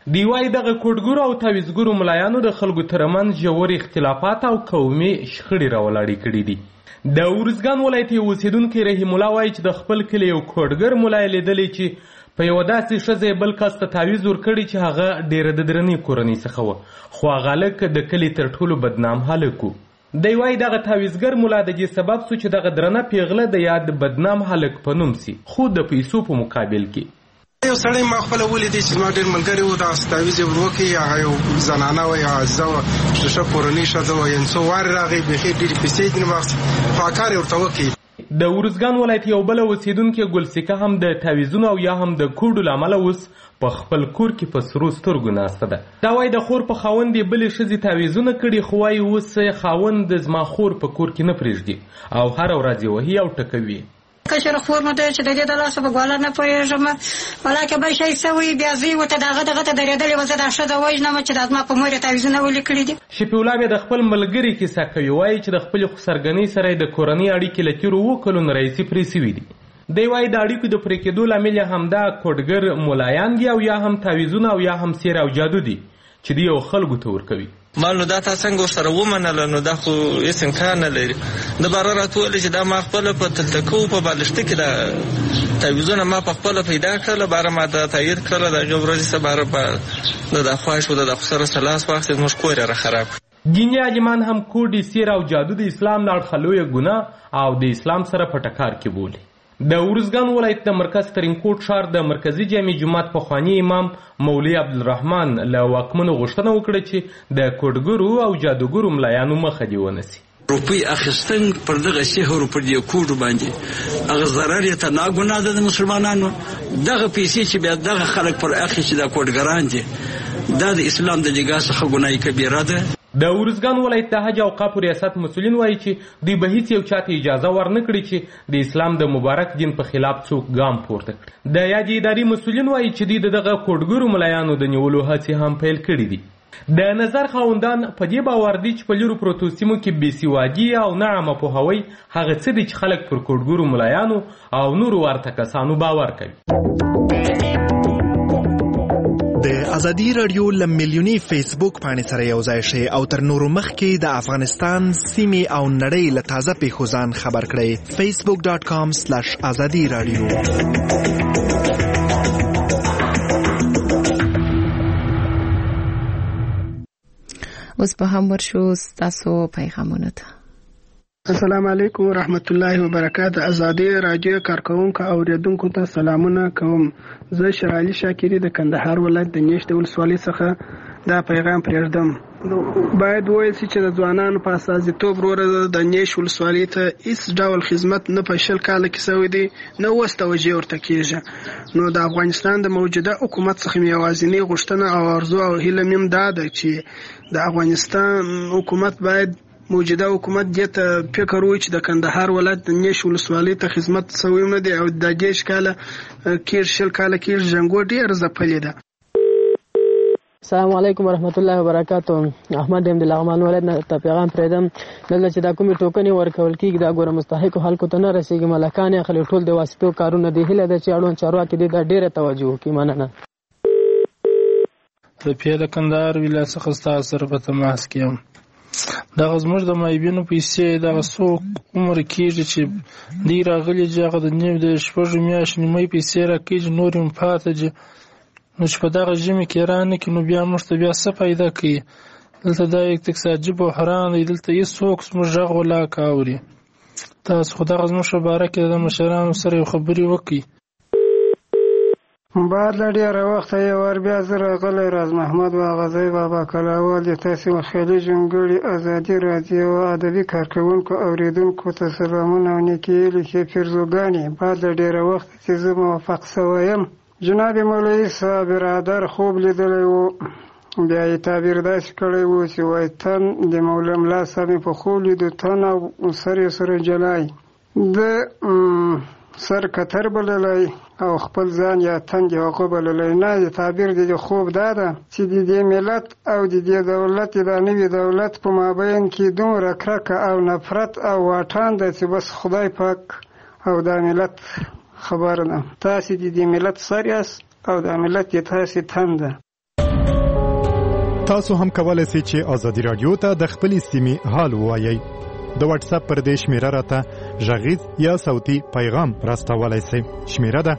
دی وايي دغه کوډګورو او تعویزګورو ملایانو د خلکو ترمنځ ژور اختلافات او قومي شخړې راولاړې کړي دي. د ارزګان ولایت یو اوسیدونکی رحیم الله وایي چې د خپل کلي یو کوډګر ملای لیدلی چې په یوه داسې ښځه بل کس ته تعویز ورکړي چې هغه ډېره د درنې کورنۍ څخه وه، خو هغه هلک د کلي تر ټولو بدنام هلک و. دی وایي دغه تعویزګر ملا د دې سبب سو چې دغه درنه پیغله د یاد بدنام هلک په نوم سي، خو د پیسو په مقابل کې. یو سړی ما خپله ولیدی چې زما ډېر ملګري وو، دغسې تعویز یې ورکړي، هغه یو زنانه وه یا عزیزه وه، د ښه کورنۍ ښځه وه، یعنې څو وارې راغی، بیخي ډېرې پیسې یې ځینې واخیستې، خو هغه کار یې ورته وکړي. د ارزګان ولایت یو بله اوسیدونکې ګلسیکه هم د تعویزونو او یا هم د کوډو له امله اوس په خپل کور کې په سرو سترګو ناسته ده. دا وایي د خور په خاوند یې بلې ښځې تعویزونه کړي، خو وایي اوس خاوند زما خور په کور کې نه پرېږدي او هره ورځ یې وهي او ټکوي. کشر خور مو دی چې د دې د لاسه په ګواله نه پوهېږم، ولاکې بل شی څه وي، بیا زوی ورته دغه ته درېدلې وه، زه دا ښځه وژنم چې دا زما په مور یې تعویزونه ولیکلي دي. شفیع الله بیا د خپل ملګري کیسه کوي، وایي چې د خپلې خسرګنۍ سره یې د کورنۍ اړیکې له تېرو 7 کلونو راهیسې پرې سوي دي. دی وایي د اړیکو د پرې کېدو لامل یې همدا کوډګر ملایان دي او یا هم تعویزونه او یا هم سیر او جادو دي چې دوی یو خلکو ته ورکوي. مال نو دا تا څنګه ورسره ومنله، نو دا خو هېڅ امکان نه لري. د باره راته وویلې چې دا ما خپله په تلتکو په بالښته کې دا تعویزونه ما په خپله پیدا کړله، باره ما دا تایید کړله، د هغې ورځې څه باره د دا خواهش و د هغو سره څه لاس واخیست، زموږ کور یې راخراب کړ. دیني عالمان هم کوډې، سیر او جادو د اسلام نه اړخه لویه ګناه او د اسلام سره په ټکار کې بولي. د ارزګان ولایت د مرکز ترینکوټ ښار د مرکزي جامع جومات پخواني امام مولوي عبدالرحمن له واکمنو غوښتنه وکړه چې د کوډګرو او جادوګرو ملایانو مخه دې ونیسي. روپۍ اخیستن پر دغه سحر پر دې کوډو باندې هغه ضرر یې ته ناګناه ده د مسلمانانو. دغه پیسې چې بیا دغه خلک پر اخیستي دا کوډګران دي، دا د اسلام د نګاه څخه ګناه کبیره ده. د ارزګان ولایت د حج اوقافو ریاست مسؤلین وایي چې دوی به هیڅ یو چاته اجازه ورنه کړي چې د اسلام د مبارک دین په خلاف څوک ګام پورته کړي. د یادې ادارې مسؤلین وایي چې دوی دغه کوډګرو ملایانو د نیولو هڅې هم پیل کړي دي. د نظر خاوندان په دې باور دي چې په لیرو پروتو سیمو کې بېسوادي او ناعامه پوهاوی هغه څه دي چې خلک پر کوډګرو ملایانو او نورو ورته کسانو باور کوي. د ازادي رادیو له میلیوني فیسبوک پاڼې سره یو ځای شئ او تر نورو مخکې د افغانستان سیمې او نړۍ له تازه پیښو ځان خبر کړئ. facebook.com/azadi radio. اوس به هم ورشو ستاسو پیغامونو ته. السلام علیکم ورحمت الله وبرکاته. ازادي رادیو کارکونکو او اوریدونکو ته سلامونه کوم. زه شرعلي شاکری د کندهار ولایت د نیشت ولسوالۍ څخه دا پیغام پرېږدم. باید وویل شي چې د ځوانانو په استازیتوب وروره د نیشت ولسوالۍ ته هیڅ ډول خدمت نه په 20 کاله کې شوی دی، نه اوس توجه ورته کېږي. نو د افغانستان د موجوده حکومت څخه مې یوازینۍ غوښتنه او ارزو او هیله مې دا ده چې د افغانستان حکومت باید موجوده حکومت دې ته فکر وکړي چې د کندهار ولایت د نیشت ولسوالۍ ته خدمت شوی نه دی او د 10 کاله کې 20 کاله کې جنګو ډېر ځپلې ده. السلام علیکم ورحمت الله وبرکاتہ. احمد یم د لغمان ولایت نه ته پیغام پرېږدم. دلته چې دا کومې ټوکنې ورکول کېږي دا ګوره مستحقو خلکو ته نه رسېږي، ملکان یې اخلي، ټول د واسطو کارونه دي. هیله ده چې اړوند چارواکي دې ته ډېره توجه وکړي. مننه. د پیر کندهار ولایت څخه ستاسو سره په تماس کې یم. دغه زموږ د مایبینو پیسې دغه څو عمر کېږي چې دی راغلي چې هغه د 6 میاشتې نیمې پیسې راکېږي، نور یې پاته دي. نو چې په دغه ژمي کې رانه کې نو بیا موږ ته بیا څه پیدا کوي؟ دلته دا اقتصادي بحران دی، دلته هېڅوک زموږ غږ ولاکه اوري. تاسو خو دغه زموږ په باره کې د مشرانو سره یو خبرې وکړئ. بعد له ډېره وخته یو ور بیا زه راغلی راز محمد واغزی بابا کلاوال د تاسې خیالي جونګړي ازادي راډیو ادبي کارکوونکو اوریدونکو ته سلامونه او نیکې لیکې پیرزوګانې. بعد له ډېره وخته چې زه موفق شوی یم، جناب مولوي صاحب برادر خوب لیدلی و، بیا یې تعبیر داسې کړی و چې وایي تن د ملا صاحب په خوب لیدو، تن او سر یې سره جلای، د سر کتر بللی او خپل ځان یا تن د هغه بللی. نه، د تعبیر د خوب دا ده چې د دې ملت او د دې دولت د نوي دولت په مابین کې دومره کرکه او نفرت او واټن ده چې بس خدای پاک او دا ملت خبر ده. تاسې د دې ملت سر یاست او دا ملت یې تاسې تن ده. تاسو هم کولای شئ چې ازادي رادیو ته د خپلې سیمې حال ووایئ. د واتس اپ پر دې شمیره راته غږیز یا صوتي پیغام راستولای شئ. شمیره ده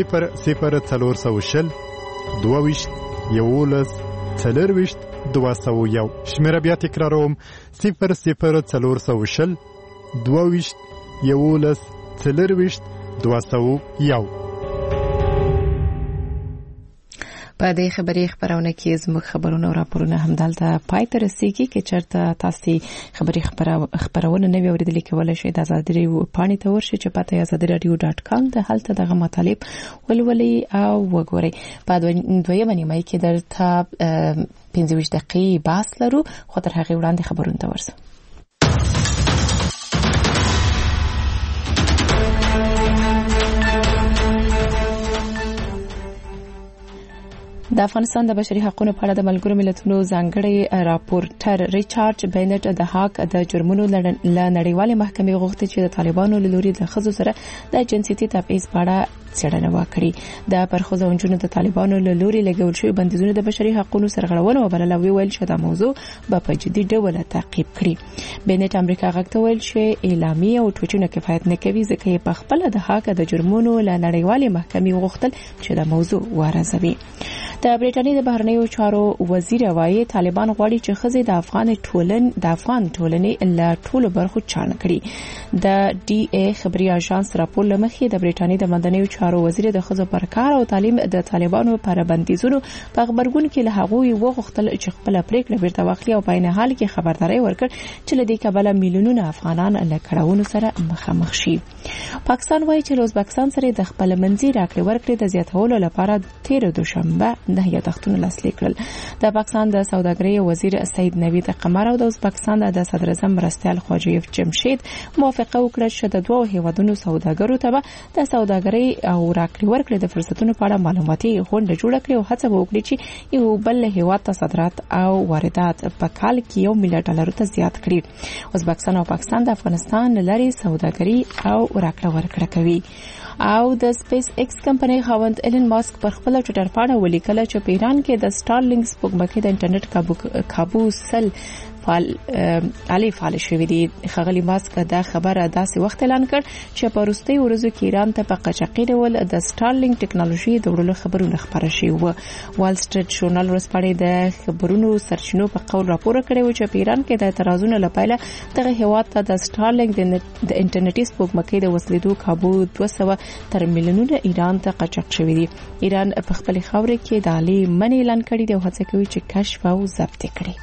00420 22 11 40 201. شمیره بیا تکراروم 00420 22 11 40 201. په دې خبري خبرونه کې زموږ خبرونه او راپورونه هم دلته پای ته رسیږي چې چرته تاسو خبري خبرونه نه اوریدل کولای شئ د آزادي رادیو پاڼې ته ورشئ چې پته azadiradio.com د هلته دغه مطالب ولولئ او وګورئ. په دویمه نیمه کې درته 15 دقیقې بحث لرو خو تر هغه وړاندې خبرونه ته ورسو. د افغانستان د بشري حقوقو په اړه د ملګرو ملتونو ځانګړي راپورټر ریچارډ بینټ د حق د جرمونو لنړیوالې محکمې غوښتي چې د طالبانو له لوري د ښځو سره د جنسيتي تبعیض په اړه څېړنه وکړي. د پرخوځو انجونو د طالبانو له لوري لګول شوی بندیزونه د بشري حقوقو سرغړونه وبلله ویل چې دا موضوع په جدي ډول تعقیب کړي. بینټ امریکا غوښته ویل چې اعلامیه او ټویټونه کفایت نه کوي ځکه په خپل د حق د جرمونو لنړیوالې محکمې غوښتل چې دا موضوع وارزوي. د برېټانیا د بهرنیو چارو وزیر وایي طالبان غواړي چې ښځې د افغان ټولنې له ټولو برخو چاڼ کړي. د ډي ای خبري اژانس راپور لمخې د برېټانیا د مدنیو چارو وزیر د ښځو پر کار او تعلیم د طالبانو پر بندیزونو په خبرګون کې له هغوی وغوښتل چې خپل پریکړه بیرته واخلي او په عین حال کې خبرداري ورکړي چې له دې کبله میلیونونه افغانان له کړهونو سره مخامخ شي. پاکستان وایي چې ازبکستان سره د خپل منځي راکړې ورکړې د زیاتولو لپاره 13 دوشنبه د یادښتونو لاسلیک کړل. د پاکستان د سوداګرۍ وزیر سید نوید قمر او د ازبکستان د صدر اعظم مرستیال خواجه جمشید موافقه وکړه چې د دوه هیوادونو سوداګرو ته د سوداګرۍ او راکړې ورکړې د فرصتونو په اړه معلوماتي غونډه جوړه کړي او هڅه وکړي چې یو بل هیواد ته صادرات او واردات په کال کې $1 میلیارډ ته زیات کړي. ازبکستان او پاکستان د افغانستان لري سوداګري او راکړه ورکړه کوي. او د سپیس ایکس کمپنۍ خاوند ایلن ماسک پر خپل ټویټر باندې ولیکل چې په ایران کې د سټارلینګ سپوږمکۍ د انټرنیټ کابو سل فعال شوی دی. خغلی ماسک دا خبره داسې وخت اعلان کړ چې په وروستي ورځو کې ایران ته په قاچاقي ډول د سټارلینګ ټکنالوژي د وړلو خبرونه خبره شوي وو. وال سټریټ ژورنال ورسپاړې د خبرونو سرچینو په قول راپور کړی و چې په ایران کې د اعتراضونو لپاره دغه هیواد ته د سټارلینګ د انټرنیټي سپوږمکۍ د وسلیدو کابو 200 تر میلیونونو ایران ته قاچاق شوی دی. ایران په خپل خاورې کې د عالی منی اعلان کړی دی او هڅه کوي چې کشف او ضبط کړي.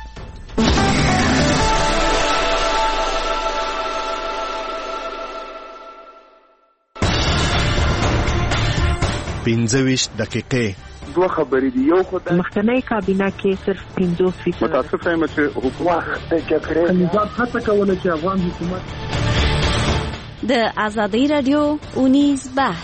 15 دقیقې دوه خبرې دی. یو خدای مخکنی کابینه کې صرف 50% متاسف یم چې حکومت نظام هڅه کوله چې افغان حکومت د آزادي رادیو اونیز بحث.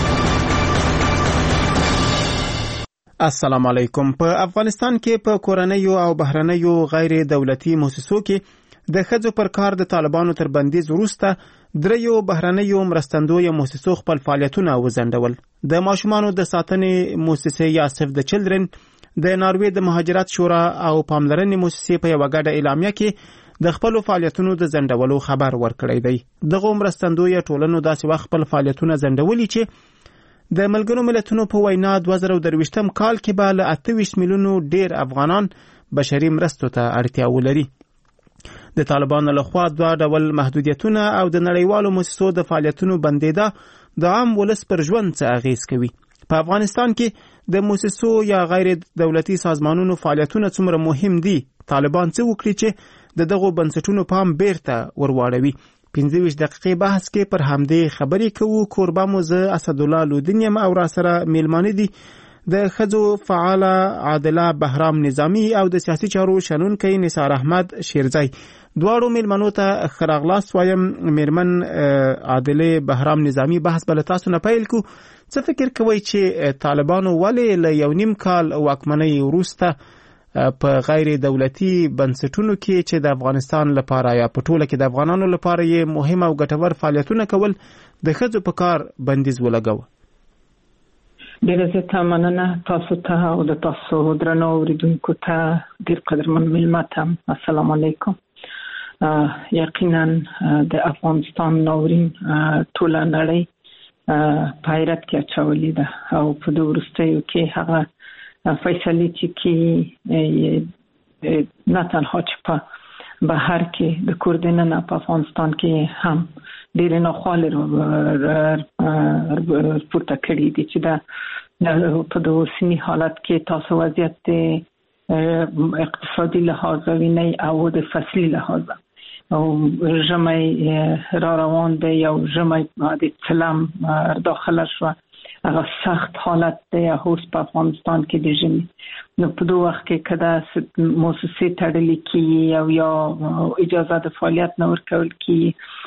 السلام علیکم. په افغانستان کې په کورنیو او بهرنیو غیر دولتي مؤسسو کې د ښځو پر کار د طالبانو تر بندیز وروسته دریو بهرنیو مرستندویه مؤسسو خپل فعالیتونه وځنډول. د ماشومانو د ساتنې مؤسسې یا سیف د چلډرن، د ناروې د مهاجرت شورا او پاملرنې مؤسسې په یوه ګډه اعلامیه کې د خپل فعالیتونو د ځنډولو خبر ورکړی دی. دغه مرستندویه ټولنو داسې وخت خپل فعالیتونه ځنډولي چې د ملګرو ملتونو په وینا 2023 کال کې به له 28 میلیونو ډیر افغانان بشري مرستو ته اړتیا ولري. د طالبانو لخوا دوه ډول محدودیتونه او د نړیوالو مؤسسو د فعالیتونو بندیده د عام ولس پر ژوند څه اغیز کوي. په افغانستان کې د مؤسسو یا غیر دولتي سازمانونو فعالیتونه څومره مهم دي؟ طالبان څه وکړي چې دغه بنسټونو پام بیرته ورواړوي؟ 15 دقیقې بحث کې پر همدې خبرې کوو. کوربه مو زه اسدالله لودین یم او را سره میلمانه دي د ښځو فعاله عادله بهرام نظامی او د سیاسي چارو شنونکی نثار احمد شیرزی. دواړو میلمنو ته ښه راغلاست وایم. میرمن عادله بهرام نظامی، بحث بل تاسو نه پیل کو. څه فکر کوئ چې طالبانو ولې له 1.5 کال واکمنۍ وروسته په غیر دولتي بنسټونو کې چې د افغانستان لپاره یا په ټوله کې د افغانانو لپاره یې مهم او ګټور فعالیتونه کول د ښځو په کار بندیز ولګاوه؟ ډېره زیاته مننه تاسو ته او د تاسو درنو اوریدونکو ته ډېر قدرمن مېلمه ته السلام علیکم. یقینا د افغانستان ناورین ټوله نړۍ په حیرت کې اچولې ده او په د وروستیو کې هغه فیصلې چې نه تنها چې په بهر کې د کوردینه په افغانستان کې هم ډېر ناخوالې پورته کړي دي چې دا په د اوسني حالت کې تاسو وضعیت اقتصادي لحاظ وینئ او د فصلي لحاظ او ژمی را روان دی او ژمی د چلم داخله شو هغه سخت حالت دی اوس په افغانستان کې د ژمي نو په دوه وخت کې کدا مؤسسې تړلې کی او یا اجازه د فعالیت نه ورکول کی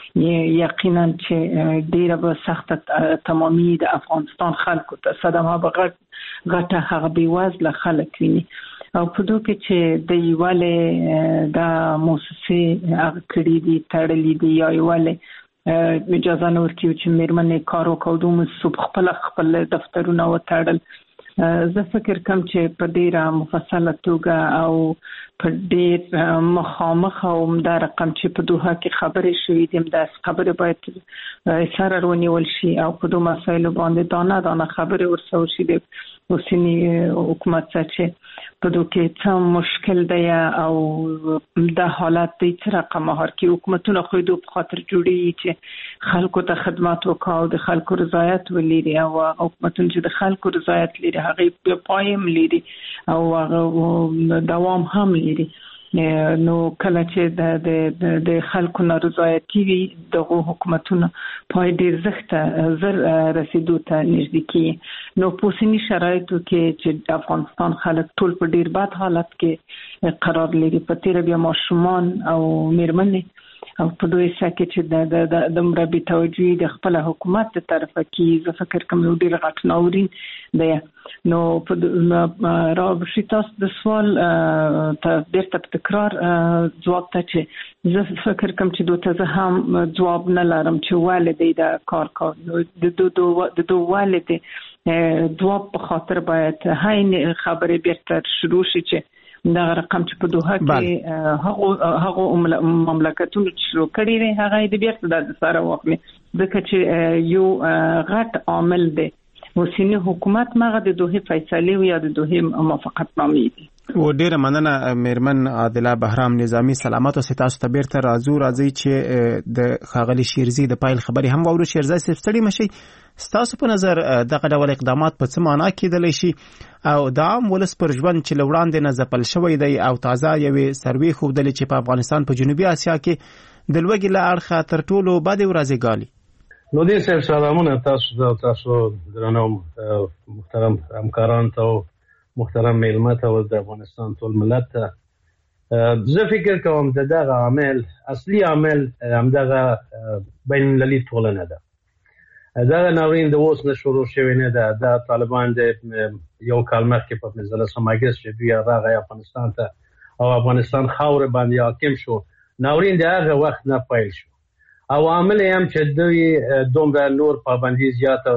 یقینا چې ډیره به سخت تمامي د افغانستان خلکو ته صدمه به غټه هغه بیوزله خلک ویني او په دوه کې چې د یوالې د مؤسسې هغه کړي دي تړلې دي یا یوالې اجازه نه ورکوي چې میرمنې کار وکړو دوم صبح خپل دفترونه وتړل زه فکر کوم چې په ډیره مفصله توګه او په ډیر مخامخ او دا رقم چې په دوه کې خبرې شوې دي دا خبره باید سره ونیول شي او په دوه مسایلو باندې دانه خبرې ورسول شي د اوسنی حکومت چې په دوه کې څه مشکل دی او دا حالت د څه رقم هر کې حکومتونه خو دوه په خاطر جوړي چې خلکو ته خدمات وکاو د خلکو رضایت ولري او حکومتونه چې د خلکو رضایت لري هغه په پایم لري او دوام هم لري نو کله چې د خلکو نارضایتي وي دغه حکومتونه پای ډیر زر رسیدو ته نږدې کی نو په سني شرایطو کې چې افغانستان خلک ټول په ډیر بد حالت کې قرار لري په تیر بیا ماشومان او میرمنې او په دوی سکه چې د مربي توجیه د خپل حکومت ته طرفه کې زه فکر کوم یو ډیر غټ ناورین دی نو په راوښی تاسو د سوال ته بیرته تکرار جواب ته چې زه فکر کوم چې دوی هم جواب نه لرم چې والدې دا کار د دوه والدې جواب په خاطر باید هاي خبره بیرته شروع شي چې دا رقم چې په دوه کې هغه مملکتونو شروع کړي دي هغه د بیرته د سره وخت ځکه چې یو غټ عامل دی اوسنی حکومت مغه د دوه فیصله یا د دوه موافقتنامې دي و ډیره مننه میرمن عادله بهرام نظامی سلامت او ستاسو ته بیرته راځي چې د خاغلی شیرزی د پایل خبري هم وورو شیرزی سپستړي مشي ستاسو په نظر دغه ډول اقدامات په څه معنا کېدلی شي او د عام ولس پر ژوند چې لوړاندې نه ځپل شوی دی او تازه یوې سروې ښودلې چې په افغانستان په جنوبي اسیا کې د لوږې له اړخه تر ټولو بدې ورځې ګالي نو دې سره سلامونه تاسو درنو محترم همکاران ته محترم میلمه ته او د افغانستان ټول ملت ته زه فکر کوم دغه عامل اصلي عامل همدغه بین المللي ټولنه ده دا ناورین د اوس نه شروع شوی نه ده د طالبان د یو کال مخکې په 15 اگست چې دوی راغی افغانستان ته او افغانستان خاور باندې حاکم شو ناورین د هغه وخت نه پیل شو او عامل هم چې دوی دومره نور پابندي زیاته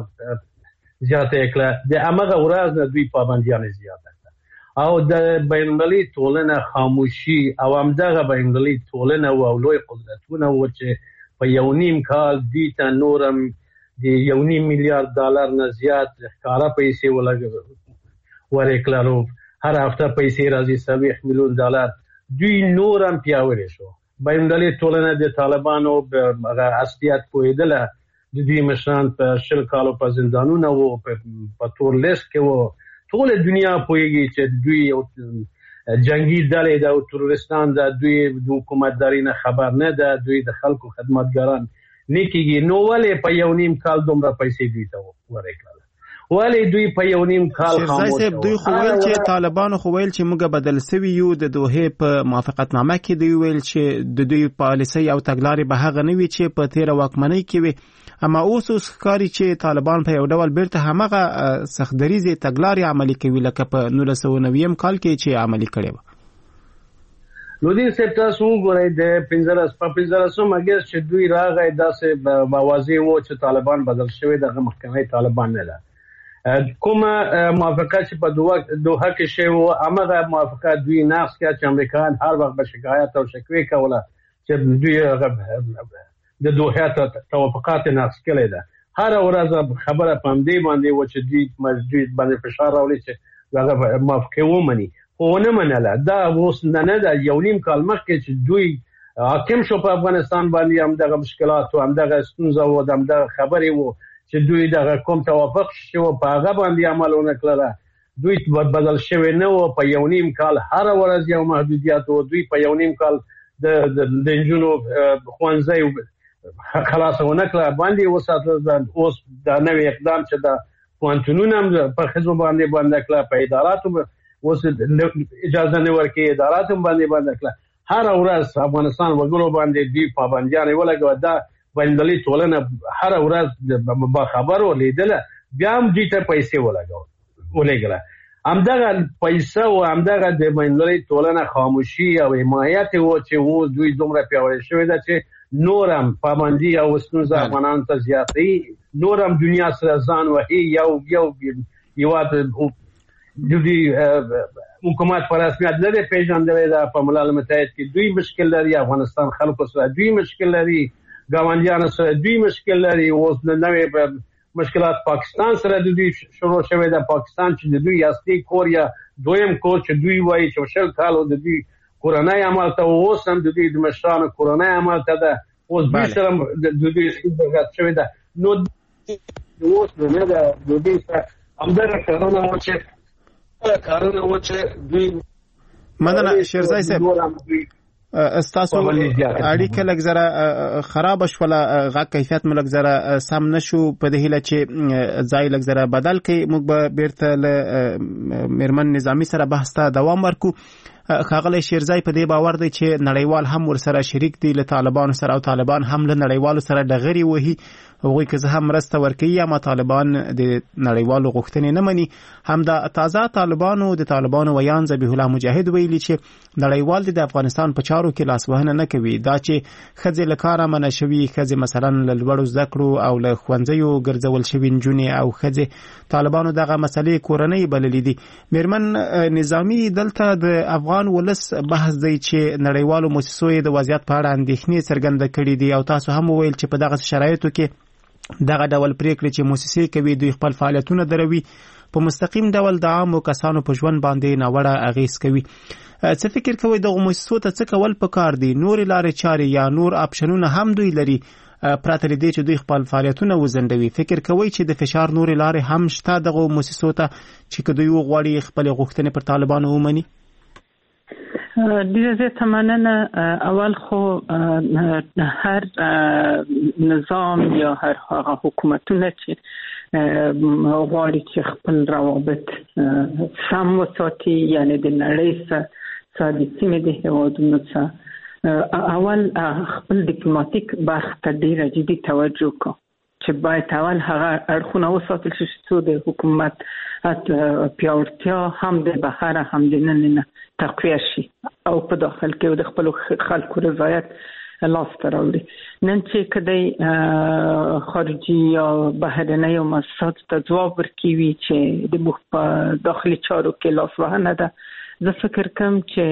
کړه د هغه ورځ نه دوی پابندیان زیاته کړه او د بین المللي ټولنه خاموشي او همدغه بین المللي ټولنه او لوی قدرتونه و چې په یو نیم کال دي ته نورم د $1.5 میلیارډ نه زیات ښکارا پیسې ورکړلو هر هفته پیسې راځي $70 میلیون دوی نورم پیاوړي شو بین المللي ټولنه د طالبانو هغه اصلیت پوهیدله د دوی مشران په 20 کالو په زندانونو او په تور لیست کې وو ټول دنیا پوهیږي چې دوی جنگي ډلې د تروریستان د دوی د حکومتداري نه خبر نه ده دوی د خلکو خدمتګاران نیکيږي نو ولې په یو نیم کال دومره پیسې دوی ته ورکړل ولې دوی په یو نیم کال خاموش دوی خو ویل چې طالبانو خو ویل چې موږ بدل سوي یو د دوه په موافقتنامه کې دوی ویل چې د دوی پالیسي او تګلارې به هغه نه وي چې په 13 واکمنۍ کې وي اما اوس ښکاري چې طالبان په یو ډول بیرته همغه سختدریزي تګلارې عملي کوي لکه په 1990 کال کې چې عملي کړي و نو دې سپتاسو غوړې د 15 اگست چې دوی راغی داسې واضح وو چې طالبان بدل شوی دغه محکمه طالبان نه ده کومه موافقه چې په دوحه کې شوه هغه موافقه دوی نقض کړه چې امریکایان هر وخت به شکایت او شکوې کوله چې دوی د دوحه توافقات نقض کړي ده. هر ورځ خبره پام دی باندې و چې دوی مسجد باندې فشار راوړي چې هغه موافقه ومني خو نه منله. دا اوس نه ده یو نیم کال مخکې چې دوی حاکم شو په افغانستان باندې هم دغه مشکلات او هم دغه ستونزه او هم دغه خبرې وو چې دوی دغه کوم توافق شو په هغه باندې عمل ونه کړل. دوی بدل شوی نه و په یو نیم کال هر ورځ یو محدودیت او دوی په یو نیم کال د انجونو خوانځي خلاصونه کړه باندې وساتل. اوس دا نوې اقدام چې دا پوانتونونه په خزو باندې کړه په اداراتو اوس اجازه نه ورکړي اداراتو باندې کړه. هر ورځ افغانستان وګړو باندې دی پابندیان ولګو. دا بندلې ټولنه هر ورځ با خبرو لیدل بیا هم دې ته پیسې ولګله. همدغه پیسې او همدغه د بندلې ټولنه خاموشي او حمایت وو چې وو دوی دومره پیاوړی شوی دا چې نورم پابندي او ستونزه افغانان ته زیاتې نورم دنیا سره ځان وهي یو دوی حکومت پر رسمیت نه پیژندل دا په ملل متحد کې دوی مشکل لري. افغانستان خلکو سره دوی مشکل لري. ګاونډیانو سره دوی مشکل لري. اوس نوې مشکلات پاکستان سره دوی شروع شوه. د پاکستان چې دوی اصلي کور یا دویم کور چې دوی وایي چې شل کال د دوی کورنۍ عمل ته اوس هم د دوی د مشرانو کورنۍ عمل ته ده. اوس دوی سره د دوی څخه شوه ده. نو اوس نه ده د دوی سره همدغه کارونه و چې دوی مننه شیرزای صاحب استاسو اړیکه لږ زره خراب شوله غا کیفیت ملک زره سم نشو په دې هله چې ځای لږ زره بدل کړي. موږ به بیرته میرمن نظامی سره بحث ته دوام ورکو. خاغلی شیرزای په دې باور دی چې نړیوال هم ورسره شریک دي له طالبانو سره او طالبان هم له نړیوالو سره ډغري وهي. هغوی که زه هم مرسته ورکوي یا طالبان د نړیوالو غوښتنې نه مني. هم د تازه طالبانو ویان ذبیح الله مجاهد ویلي چې نړیوال د افغانستان په چارو کې لاسوهنه نه کوي. دا چې ښځې له کاره منع شوي ښځې مثلا له لوړو زده کړو او له ښوونځیو ګرځول شوي نجونې او ښځې طالبانو دغه مسلې کورنۍ بللې دي. میرمن نظامی دلته د افغان ولس بحث دی چې نړیوالو مؤسسو د وضعیت په اړه اندېښنې څرګنده کړې دي او تاسو هم وویل چې په دغه شرایطو کې دغه ډول پریکړې چې مؤسسې کوي دوی خپل فعالیتونه دروي په مستقیم ډول د عامو کسانو په ژوند باندې ناوړه اغیز کوي. څه فکر کوئ دغه مؤسسو ته څه کول پکار دي؟ نور لارې چارې یا نور اپشنونه هم دوی لري پرته له دې چې دوی خپل فعالیتونه وزندوي؟ فکر کوئ چې د فشار نور لارې هم شته دغه مؤسسو ته چې دوی وغواړي خپل غوښتنې پر طالبانو ومني؟ ډیره زیاته مننه. اول خو هر نظام یا هر هغه حکومتونه چې غواړي چې خپل روابط سم وساتي یعنی د نړۍ سره د سیمې د هیوادونو سره اول خپل ډیپلوماټیک برخه ته ډیره جدي توجه کوي چې باید اول هغه اړخونه وساتل شي چې د حکومت پیاوړتیا هم د بهر هم د نننه تقویه شي او په داخل کې د خپل خلکو رضایت لاس ته راوړي. نن چې کدی خارجي یا بهرنۍ مؤسسات ته ځواب ورکوي چې د داخلي چارو کې لاسوهنه ده، زه فکر کوم چې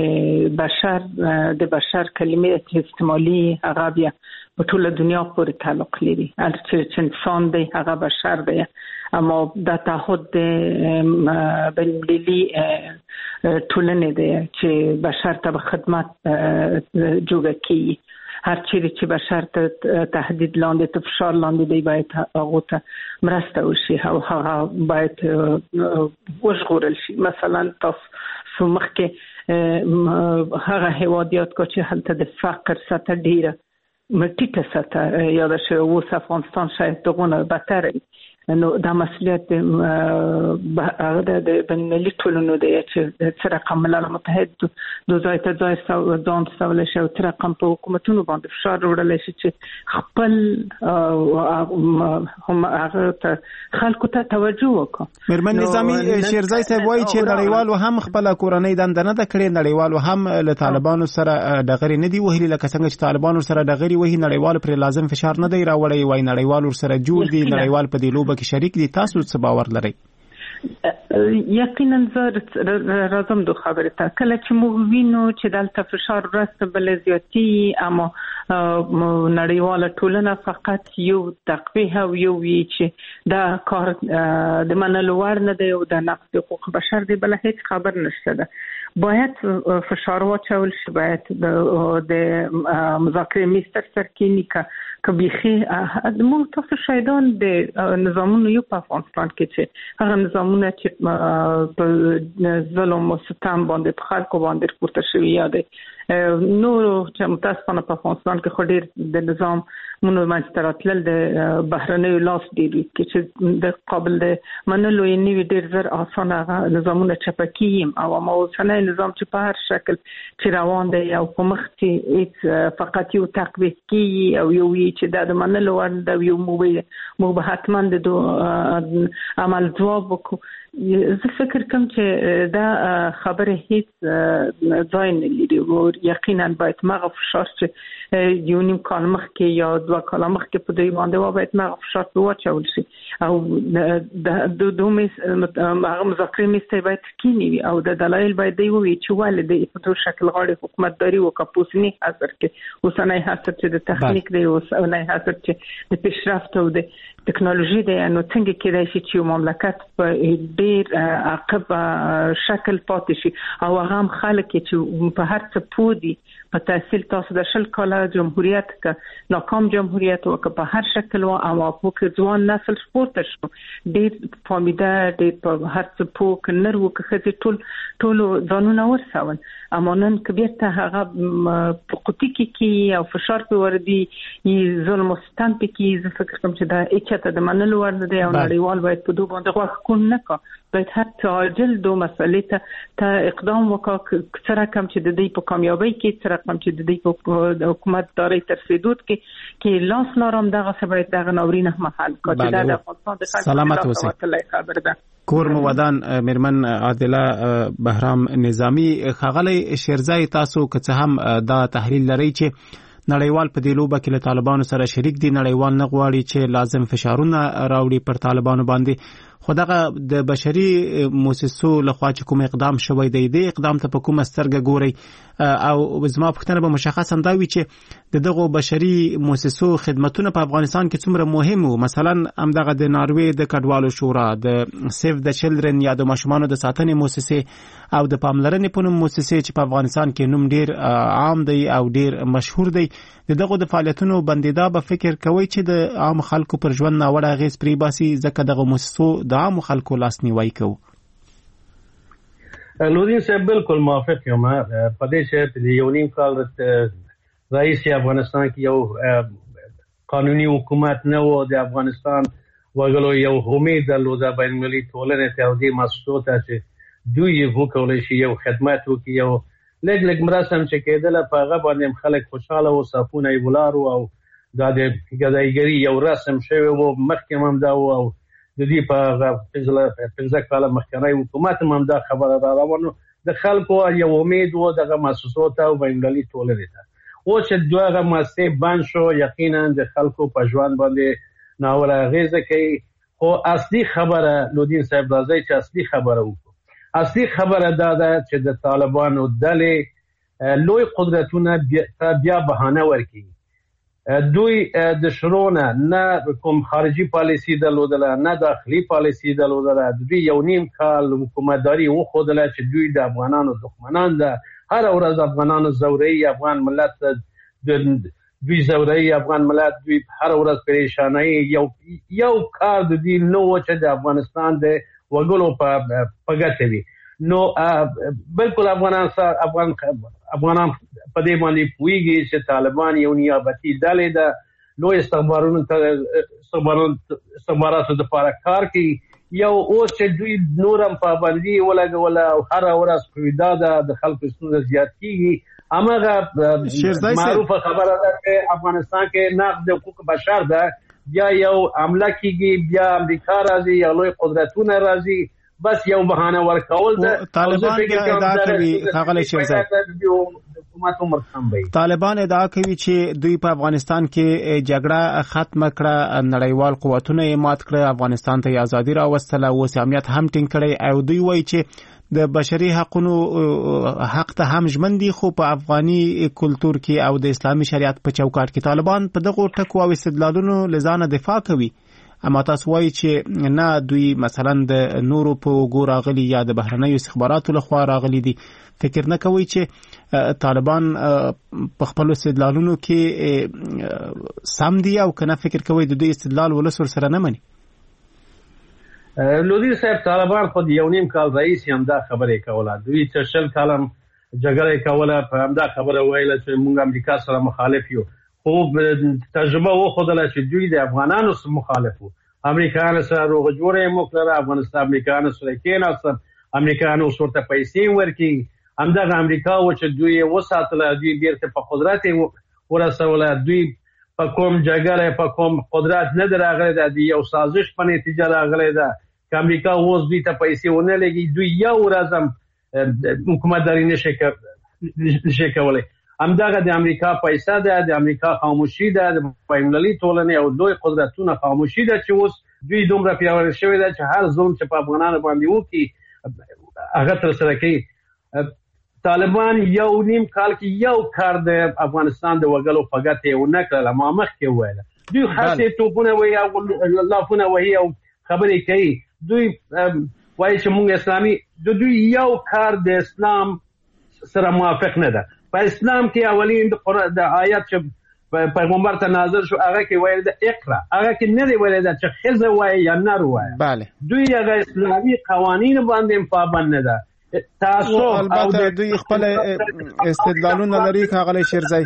د بشر کلمې استعمالي هغه بیا په ټوله دنیا پورې تعلق لري. هر چې انسان دی هغه بشر دی، اما د تعهد بین‌المللي ټولنې دی چې بشر ته خدمت جوړه کوي. هر چیرې چې بشر ته تهدید لاندې ته فشار لاندې دی باید هغه ته مرسته وشي او هغه باید وژغورل شي. مثلا تاسو مخکې هغه هیوادیات کو چې هلته د فقر سطح ډیره مټیټه سطح یاد شوی اوس افغانستان شاید دغونه بدتر نو دا مسئولیت هغه د بین‌المللي ټولنو دی چې څه رقم ملل متحد د ځای ته ځای ځان ستولی شي او څه رقم په حکومتونو باندې فشار وړلی شي چې خپل هم هغه ته خلکو ته توجه وکړي. میرمن نظامي شیرزای صاحب وایي چې نړیوالو هم خپل کورنۍ دنده نه ده کړې، نړیوالو هم له طالبانو سره ډغرې نه دي وهلي لکه څنګه چې طالبانو سره ډغرې وهي، نړیوالو پر لازم فشار نه دی راوړی. وایي نړیوالو سره جوړ دي، نړیوال په دې لوبه کې شریک دي. تاسو څه باور لرئ؟ یقینا راځم د خبرې ته کله چې موږ وینو چې دلته فشار ورسته بل زیاتی اما نړیواله ټولنه فقط یو تقویه او یو وی چې دا کار د منلو وړ نه دی او د نقض حقوق بشر دی بل هیڅ خبر نشته ده باید فشار واچول شي باید د مذاکره میستر سرکینی که بیخي موږ تاسو شاهدان د نظامونو یو په افغانستان کې چې هغه نظامونه چې په ظلم او ستم باندې په خلکو باندې پورته شوي یا د نورو چې متاسفانه په افغانستان کې خو ډېر د نظام مونږ منځته راتلل د بهرنیو لاس ډېر چې د قابل د منلو یې نوي ډېر زر اسانه هغه نظامونه چپه کیږي او ما اوسنی نظام چې په هر شکل چې روان دی او په مخ چې فقط یو تقویه کیږي او یو چې د منلو وړ د یو مو به حتما د عمل جواب وکړو زه فکر کوم چې دا خبره هیڅ ځای نه لري او یقینا باید مغه فشار چې یو نیم کال مخکې یا 2 کال مخکې په دې باندې باید مغه فشار واچول شي او د دوه هغه مذاکره میسته باید کینی او د دلایل باید دی وي چې والد په ټول شکل غاړي حکومتداري او کپوسنی حاضر کې اوسنۍ حاصل چې د تخنیک دی او اوسنۍ حاصل چې د پیشرفت او د ټکنالوژي دی نو څنګه کېدای شي چې مملکت په ډیر عقب شکل پاتې شي او هغه هم خلک چې په هر څه پودي په تحصیل تاسو د شل کاله جمهوریت کې ناکام جمهوریت او په هر شکل او په کې ځوان نسل سپورت شو ډیر فامیده ډیر په هر څه پوک نرو کې ټول ځانونه ورسول امانن کبیرته هغه په قوتي کې او فشار په وردی ظلم او ستم کې زه فکر کوم چې دا اچته د منلو ورده دی او نړیوال باید په دوه باندې غوښ کول نه کا باید حتی عاجل دو مسئله ته اقدام وکړه سره کم چې د دې په کامیابی کې سره کم چې د دې په حکومت داري ترفیدوت کې لاس لارم دغه سبا دغه ناورینه محل کړه چې د افغانستان د سلامت اوسئ خبر ده کور مودان میرمن عادله بهرام نظامی خغلی شیرزای تاسو که څه هم دا تحلیل لري چې نړیوال په دې لوبه کې له طالبانو سره شریک دي نړیوال نه غواړي چې لازم فشارونه راوړي پر طالبانو باندې خو دغه د بشري مؤسسو لخوا چې کوم اقدام شوی دی د اقدام ته په کومه سترګه ګوري او زما پوښتنه به مشخصا دا وي چې دغه بشري مؤسسو خدماتونه په افغانستان کې څومره مهم وو مثلا همدغه د ناروې د کډوالو شورا د سیف د چلډرن یا د ماشومانو د ساتنې مؤسسه او د پاملرنې په نوم مؤسسه چې په افغانستان کې نوم ډیر عام دی او ډیر مشهور دی دغه د فعالیتونو بندیدا به فکر کوي چې د عام خلکو پر ژوند ناوړه اغیز پری باسي ځکه دغه مؤسسو د عام خلکو لاسنیوي کوي نورین صاحب بالکل موافق یم په دې چې یو نیم کال رئیس افغانستان کې یو قانوني حکومت نه و د افغانستان وګړو یو امید درلوده بین المللي ټولنې ته او د مسؤلیت چې دوی وکولای شي یو خدمات وکړي یو لګ مراسم چې کېدل په هغه باندې خلک خوشاله او صفونه ولارو او د ګدایګری یو رسم شوی وو مخکې هم دا او د دې په پنځه کاله مخکنی حکومت هم دا خبره را روانه د خلکو یو امید وو دغه مؤسسات او بین المللي ټولنې ته او چې دغه مؤسسې بند شو یقینا د خلکو په ژوند باندې ناوړه اغیزه کوي او اصلي خبره لودین صاحب راځي چې اصلي خبره وکړو اصلي خبره دا ده چې د طالبانو ډلې لوی قدرتونه بیا بهانه ورکړي دوی د شرونه نه کوم خارجي پالیسي درلودله نه داخلي پالیسي درلودله دوی یو نیم کال حکومتداري وښودله چې دوی د افغانانو دښمنان ده هر ورځ افغانانو زوري افغان ملت دوی زوري افغان ملت دوی هر ورځ پریشانای یو کار د دې نو چې د افغانستان د وګړو په ګټه وي نو بالکل افغانان په دې باندې پويږي چې طالبان یو نیابتي ډلې ده لوی استخباراتو د لپاره کار کوي یو اوس چې دوی نورم پابندي ولګول او هر ورځ پیدا ده د خلکو ستونزې زیات کیږي امغه معروفه خبره ده چې افغانستان کې نقض حقوق بشر ده بیا یو عمله کیږي بیا امریکا راځي یا لوی قدرتونه راځي بس یو بهانه ورکول ده طالبان بیا ادعا کوي هغه شي حکومت عمر کم وي. طالبان ادعا کوي چې دوی په افغانستان کې جګړه ختمه کړه، نړیوال قوتونه یې مات کړه، افغانستان ته ازادي راوستله، اوس امنیت هم ټینګ کړی او دوی وایي چې د بشري حقوقو حق ته هم ژمن دي، خو په افغاني کلتور کې او د اسلامي شریعت په چوکاټ کې طالبان په دغه ټکو او استدلالونو لزانه دفاع کوي. اما تاسو وایي چې نه، دوی مثلا د نورو په وګو راغلي یا د بهرنیو استخباراتو لخوا راغلي دي. فکر نه کوي چې طالبان په خپل استدلالونو کې سم دي او کنه فکر کوي د دوی استدلال ولس سره نه مني؟ لودي صاحب، طالبان خود یو نیم کال رئیس هم دا خبره کوله، دوی چې 20 کال جګړه کوله، په همدا خبره ویله چې موږ امریکا سره مخالف یو، خو تجربه وښودله چې دوی د افغانانو سره مخالف وو. امریکایانو سره روغه جوړه وکړه، افغانستان امریکایانو سره کېناستل، امریکایانو ورته پیسې ورکړي، همدغه امریکا و چې دوی وساتله، دوی بیرته په قدرت ورسوله. دوی په کوم جګړه په کوم قدرت نه راغلی ده، د یو سازش په نتیجه راغلی ده. که امریکا اوس دوی ته پیسې ونه لګي، دوی یو ورځ هم حکومتداري نشي کولی. همدغه د امریکا پیسه ده، د امریکا خاموشي ده، د بین‌المللي ټولنې او لوی قدرتونو خاموشي ده چې اوس دوی دومره پیاوړي شوي ده چې هر ظلم چې په افغانانو باندې وکړي هغه ترسره کوي. طالبان یو نیم کال کې یو کار د افغانستان د وګړو په ګټه ونه کړل، ما مخکې وویل. دوی هڅې توپونه وایي او لافونه وایي او خبرې کوي. دوی وایي چې موږ اسلامي، دوی یو کار د اسلام سره موافق نه ده. په اسلام کې اولین د آیات چې پیغمبر ته نازل شو هغه کې ویل د اقرا، هغه کې نه دی ویل چې ښځه وایي یا نر وایي. بله، دوی هغه اسلامي قوانین باندې پابند نه ده. تاسو البته دوی خپل استدلالونه لري ښاغلی شیرزی،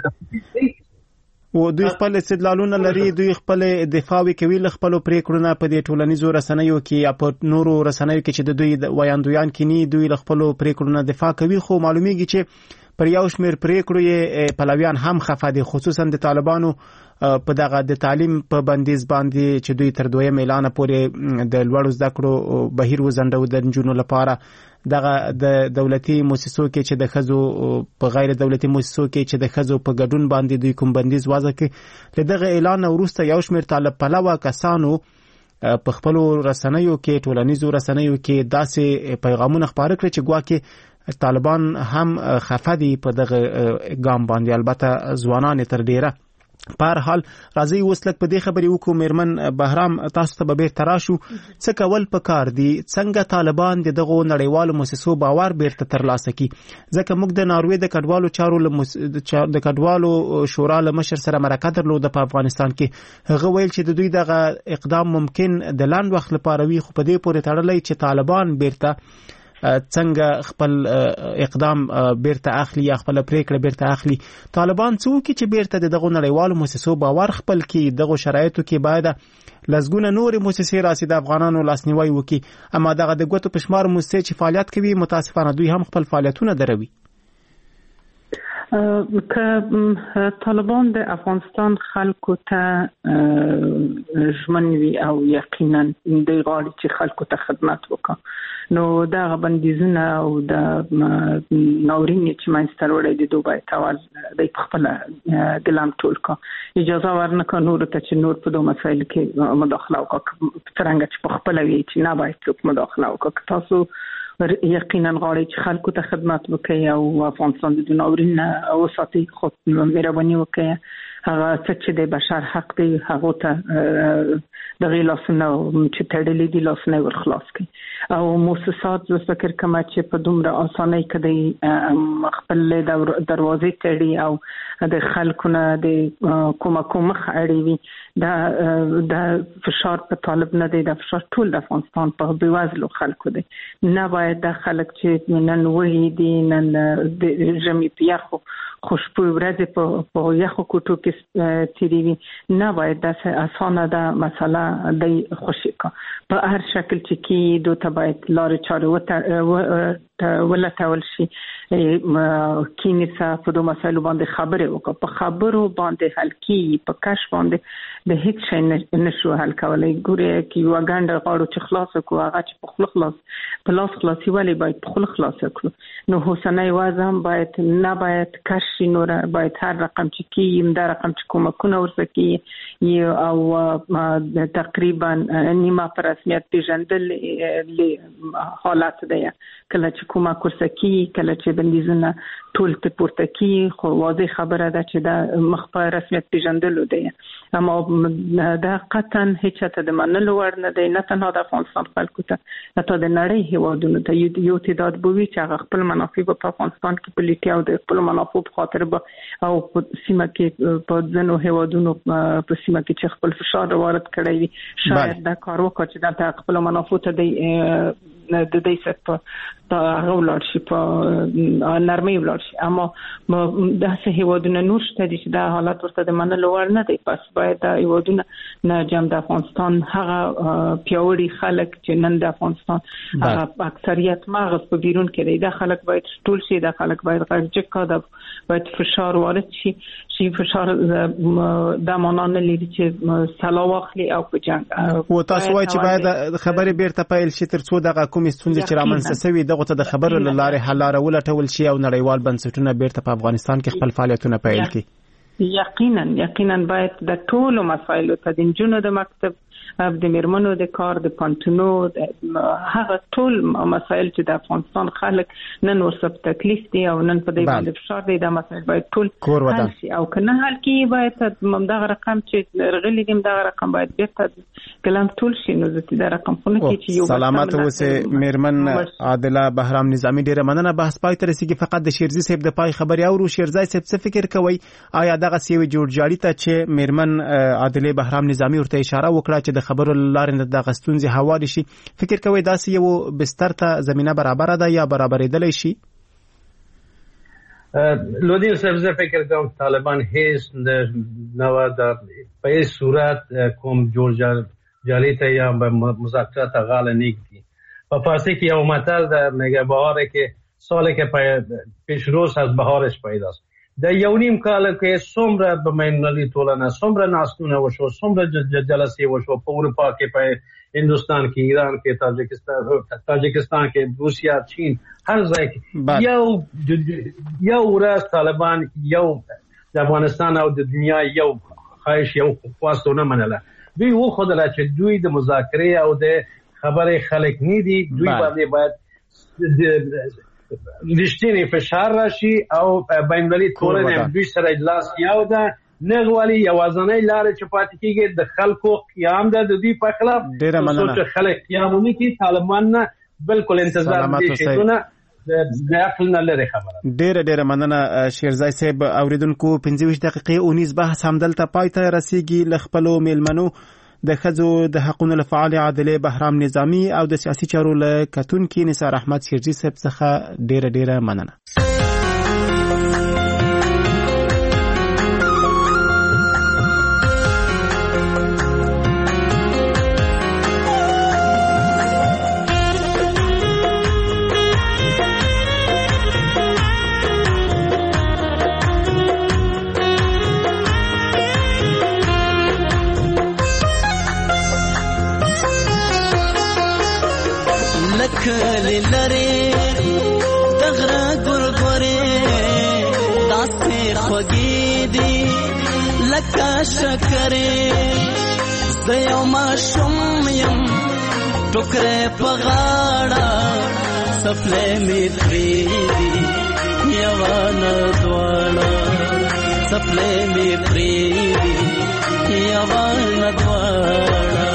و دوی خپل استدلالونه لري، دوی خپل دفاع کوي له خپل پریکړو په دې ټولنیزو رسنیو کې یا په نورو رسنیو کې چې د دوی ویاندویان کینی، دوی له خپل پریکړو دفاع کوي. خو معلومیږي چې پر یو شمېر پریکړو یې پلویان هم خفه دي، خصوصا د طالبانو په دغه د تعلیم په بندیز باندې چې دوی تر 2 اعلان پورې د لوړو زده کړو بهیر وزندو د نجونو لپاره. دغه د دولتي مؤسسو کې چې د خزو په غیر دولتي مؤسسو کې چې د خزو په ګډون باندې دوی کوم بندیز وضع کړي، له دغه اعلان وروسته یو شمېر طالب پلوه کسانو په خپل رسنیو کې ټولنیزو رسنیو کې داسې پیغامونه خپاره کړي چې ګواکې طالبان هم خفه دي په دغه ګام باندې. البته ځوانان تر ډیره په هر حال راځي اوس لږ په دې خبرې وکړو. میرمن بهرام، تاسو ته به بیرته راشو. څه کول پکار دي، څنګه طالبان د دغو نړیوالو مؤسسو باور بیرته ترلاسه کړي؟ ځکه موږ د ناروې د کډوالو چارو د کډوالو شورا له مشر سره مرکه درلوده په افغانستان کې. هغه ویل چې د دوی دغه اقدام ممکن د لاند وخت لپاره وي، خو په دې پورې تړلی چې طالبان بیرته څنګه خپل اقدام بیرته اخلي یا خپل پریکړه بیرته اخلي. طالبان څوک چې بیرته دغه نړیوالو مؤسسو باور خپل کې دغه شرایطو کې باید لزګونه نور مؤسسې راسي د افغانانو لاسنیوي وکي. اما دغه د ګوتو پشمار مؤسسې چې فعالیت کوي متاسفانه دوی هم خپل فعالیتونه دروي. که طالبان د افغانستان خلکو ته ژمن وي او یقینا د غواړي چې خلکو ته خدمت وکړي، نو دا بندیزونه او د ناورین چې منځته راوړي د دوی باید د خپل ګلام ټول کا اجازه ورنکړي نور ته چې نور په دوه مسایل کې مداخله وکړي، څنګه چې په خپل وی چې نه باید څوک مداخله وکړي. تاسو یقینا غواړي چې خلکو ته خدمت وکړي او افغانستان د ناورین او ساتي خو مهرباني وکړي. هغه چې د بشر حق دی هغه ته د غیلاسونه چې تړلې دي لاسونه ورخلاص کړي او مؤسسات زه فکر کوم چې په دومره اسانۍ کې خپل دروازې تړي او د خلکو نه د کومه مخ اړوي. دا فشار په طالب نه دی، دا فشار ټول د افغانستان په بیوزلو خلکو دی. نه باید د خلک چې نن وਹੀ دي نن د ژمي په یخو خوشبو ورځې په یخو کوټو کې تیریږي، نه باید داسې اسانه ده مسله دی خوشي کا په هر شکل چې کې دوی ته باید لارې چارې ولټول شي کینې څخه په دوه مسایلو باندې خبرې وکړو په خبرو باندې حل کی په کش باندې د هیڅ شي نشو حل کولای ګوري کی وګاند غواړو چې خلاص کو هغه چې په خلق خلاص په لاس خلاصي والی باید په خلق خلاص کړو نو حسنه وازم باید نه باید کش نور باید هر رقم چې کی یم در رقم چې کومکونه ورسکی او تقریبا نیمه پر رسمیت پیژندل حالات دی کله چې کومه کورسکی کله چې بندیزونه ټول ته پورته کی خو واضح خبره ده چې دا مخ په رسمیت پیژندل دی اما دا قطعا هیڅ ته د منلو وړ نه دی نه تنها د افغانستان خلکو ته حتی د نړۍ هیوادونو ته یو تعداد بوي چې خپل منافع په افغانستان کې پلیټي او د خپل منافع په خاطر به او په سیمه کې په ځینو هیوادونو په سیمه کې چې خپل فشار وارد کړی وي شاید دا کار وکړي چې دا خپل منافع ته د دې ست په هغه ولر شي په نرمي ولر شي اما دا څه هیوادونه نور شته چې دا حالت ورته د منلو وړ نه دی پس باید دا هیوادونه نه جام د افغانستان هغه پیاوړي خلک چې نن د افغانستان هغه اکثریت مغز په بیرون کې دی دا خلک باید ټول شي دا خلک باید غږ کړه باید فشار وارد شي فشار د مانان لري چې سلا واخلي او په جنگ او تاسو وایي چې باید خبرې بیرته پیل شي تر څو دغه کومې ستونزې چې رامنځته شوي دغه ته د خبرو له لارې حل لاره ولټول شي او نړیوال بنسټونه بیرته په افغانستان کې خپل فعالیتونه پیل کړي یقینا باید د ټولو مسایلو ته د جنونو د مکتب د میرمنو د کار د پانتونو هغه ټول مسایل چې د افغانستان خلک نن ورسره تکلیف دي او نن په دې باندې فشار دی دا مسایل باید ټول حل شي او کنه حل کی باید دغه رقم چې رغلی دیم دغه رقم باید بیرته کلام ټول شي نو د رقم خونه کې چې یو سلامات اوسه میرمن عادله بهرام نظامی ډیره مننه بحث پای ته رسیدي فقط د شیرزي صاحب د پای خبري او شیرزي صاحب څه فکر کوي آیا دغه سیوی جوړجاړي ته چې میرمن عادله بهرام نظامی ورته اشاره وکړه چې د خبرو لارې د غستونځي حواله شي فکر کوي دا یو بستر ته زمينه برابر ده یا برابرېدلی شي لودین صاحب زه فکر کوم طالبان هیڅ نو د په هیڅ صورت کوم جوړجاړي ته یا مذاکرات غاله نگی په فارسی کې یو متل ده میگه بهاره که سالی که پیش روز از بهارش پیداست در یونیم کال که سمره به مینالی طولانه سمره ناسکونه وشو سمره جلسی وشو په اروپا کې په هندوستان کې ایران کې تاجکستان کې روسیا چین هر ځای کې یو ورځ طالبان یو د افغانستان او د دنیا یو خواهش یو خواستونه منله دوی وخدله چې دوی د مذاکره او د خبرې خلک نه دي دوی باندې باید رښتینی فشار راشي او بین‌المللي ټولنه دوی سره اجلاس یو ده نغوالی یوازنۍ لار چې پاتې کیږي د خلکو قیام ده د دوی په خلاف څو خلک قیامونه کی طالبان نه بالکل انتظار دي شیونه د عقل نه لري خبره ډیره مننه شیرزای صاحب اوریدونکو 15 دقیقې اونیز بحث همدلته پای ته رسیدي ل خپل میلمنو د خځو د حقوقو لپاره عادله بهرام نظامی او د سیاسي چارو له کتونکو نثار احمد شیرزي صاحب څخه ډیره مننه کلی لري دغره ګورګوري داسې خوږې دي لکه شکرې زه یو ماشوم یم ټوکرې په غاړه څپلۍ مې پرېږدي یوه نه دواړه څپلۍ مې پرېږدي یوه نه دواړه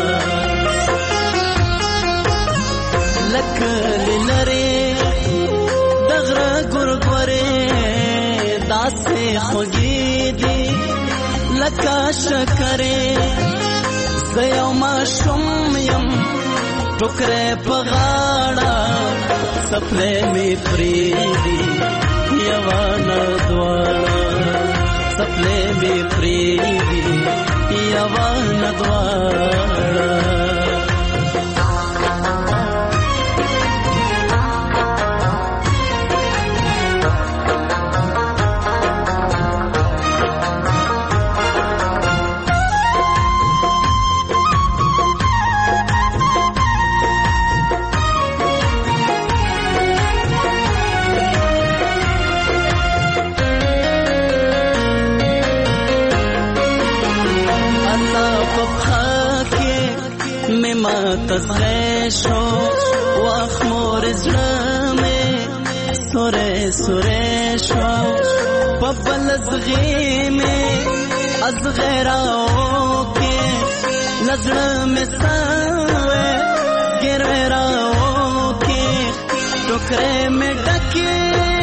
لکلی لري دغره ګورګورې داسې خوږې دي لکه شکرې زه یو ماشوم یم ټوکرې په غاړه څپلۍ مې پرېږدي یوه نه دواړه څپلۍ مې پرېږدي یوه نه دواړه تزغه شو واخ مور زړه سوره سوره شو پبل زغی میں از غیراو کے لزړه میں ساوے ګروراو کے ټوکرے میں ډکه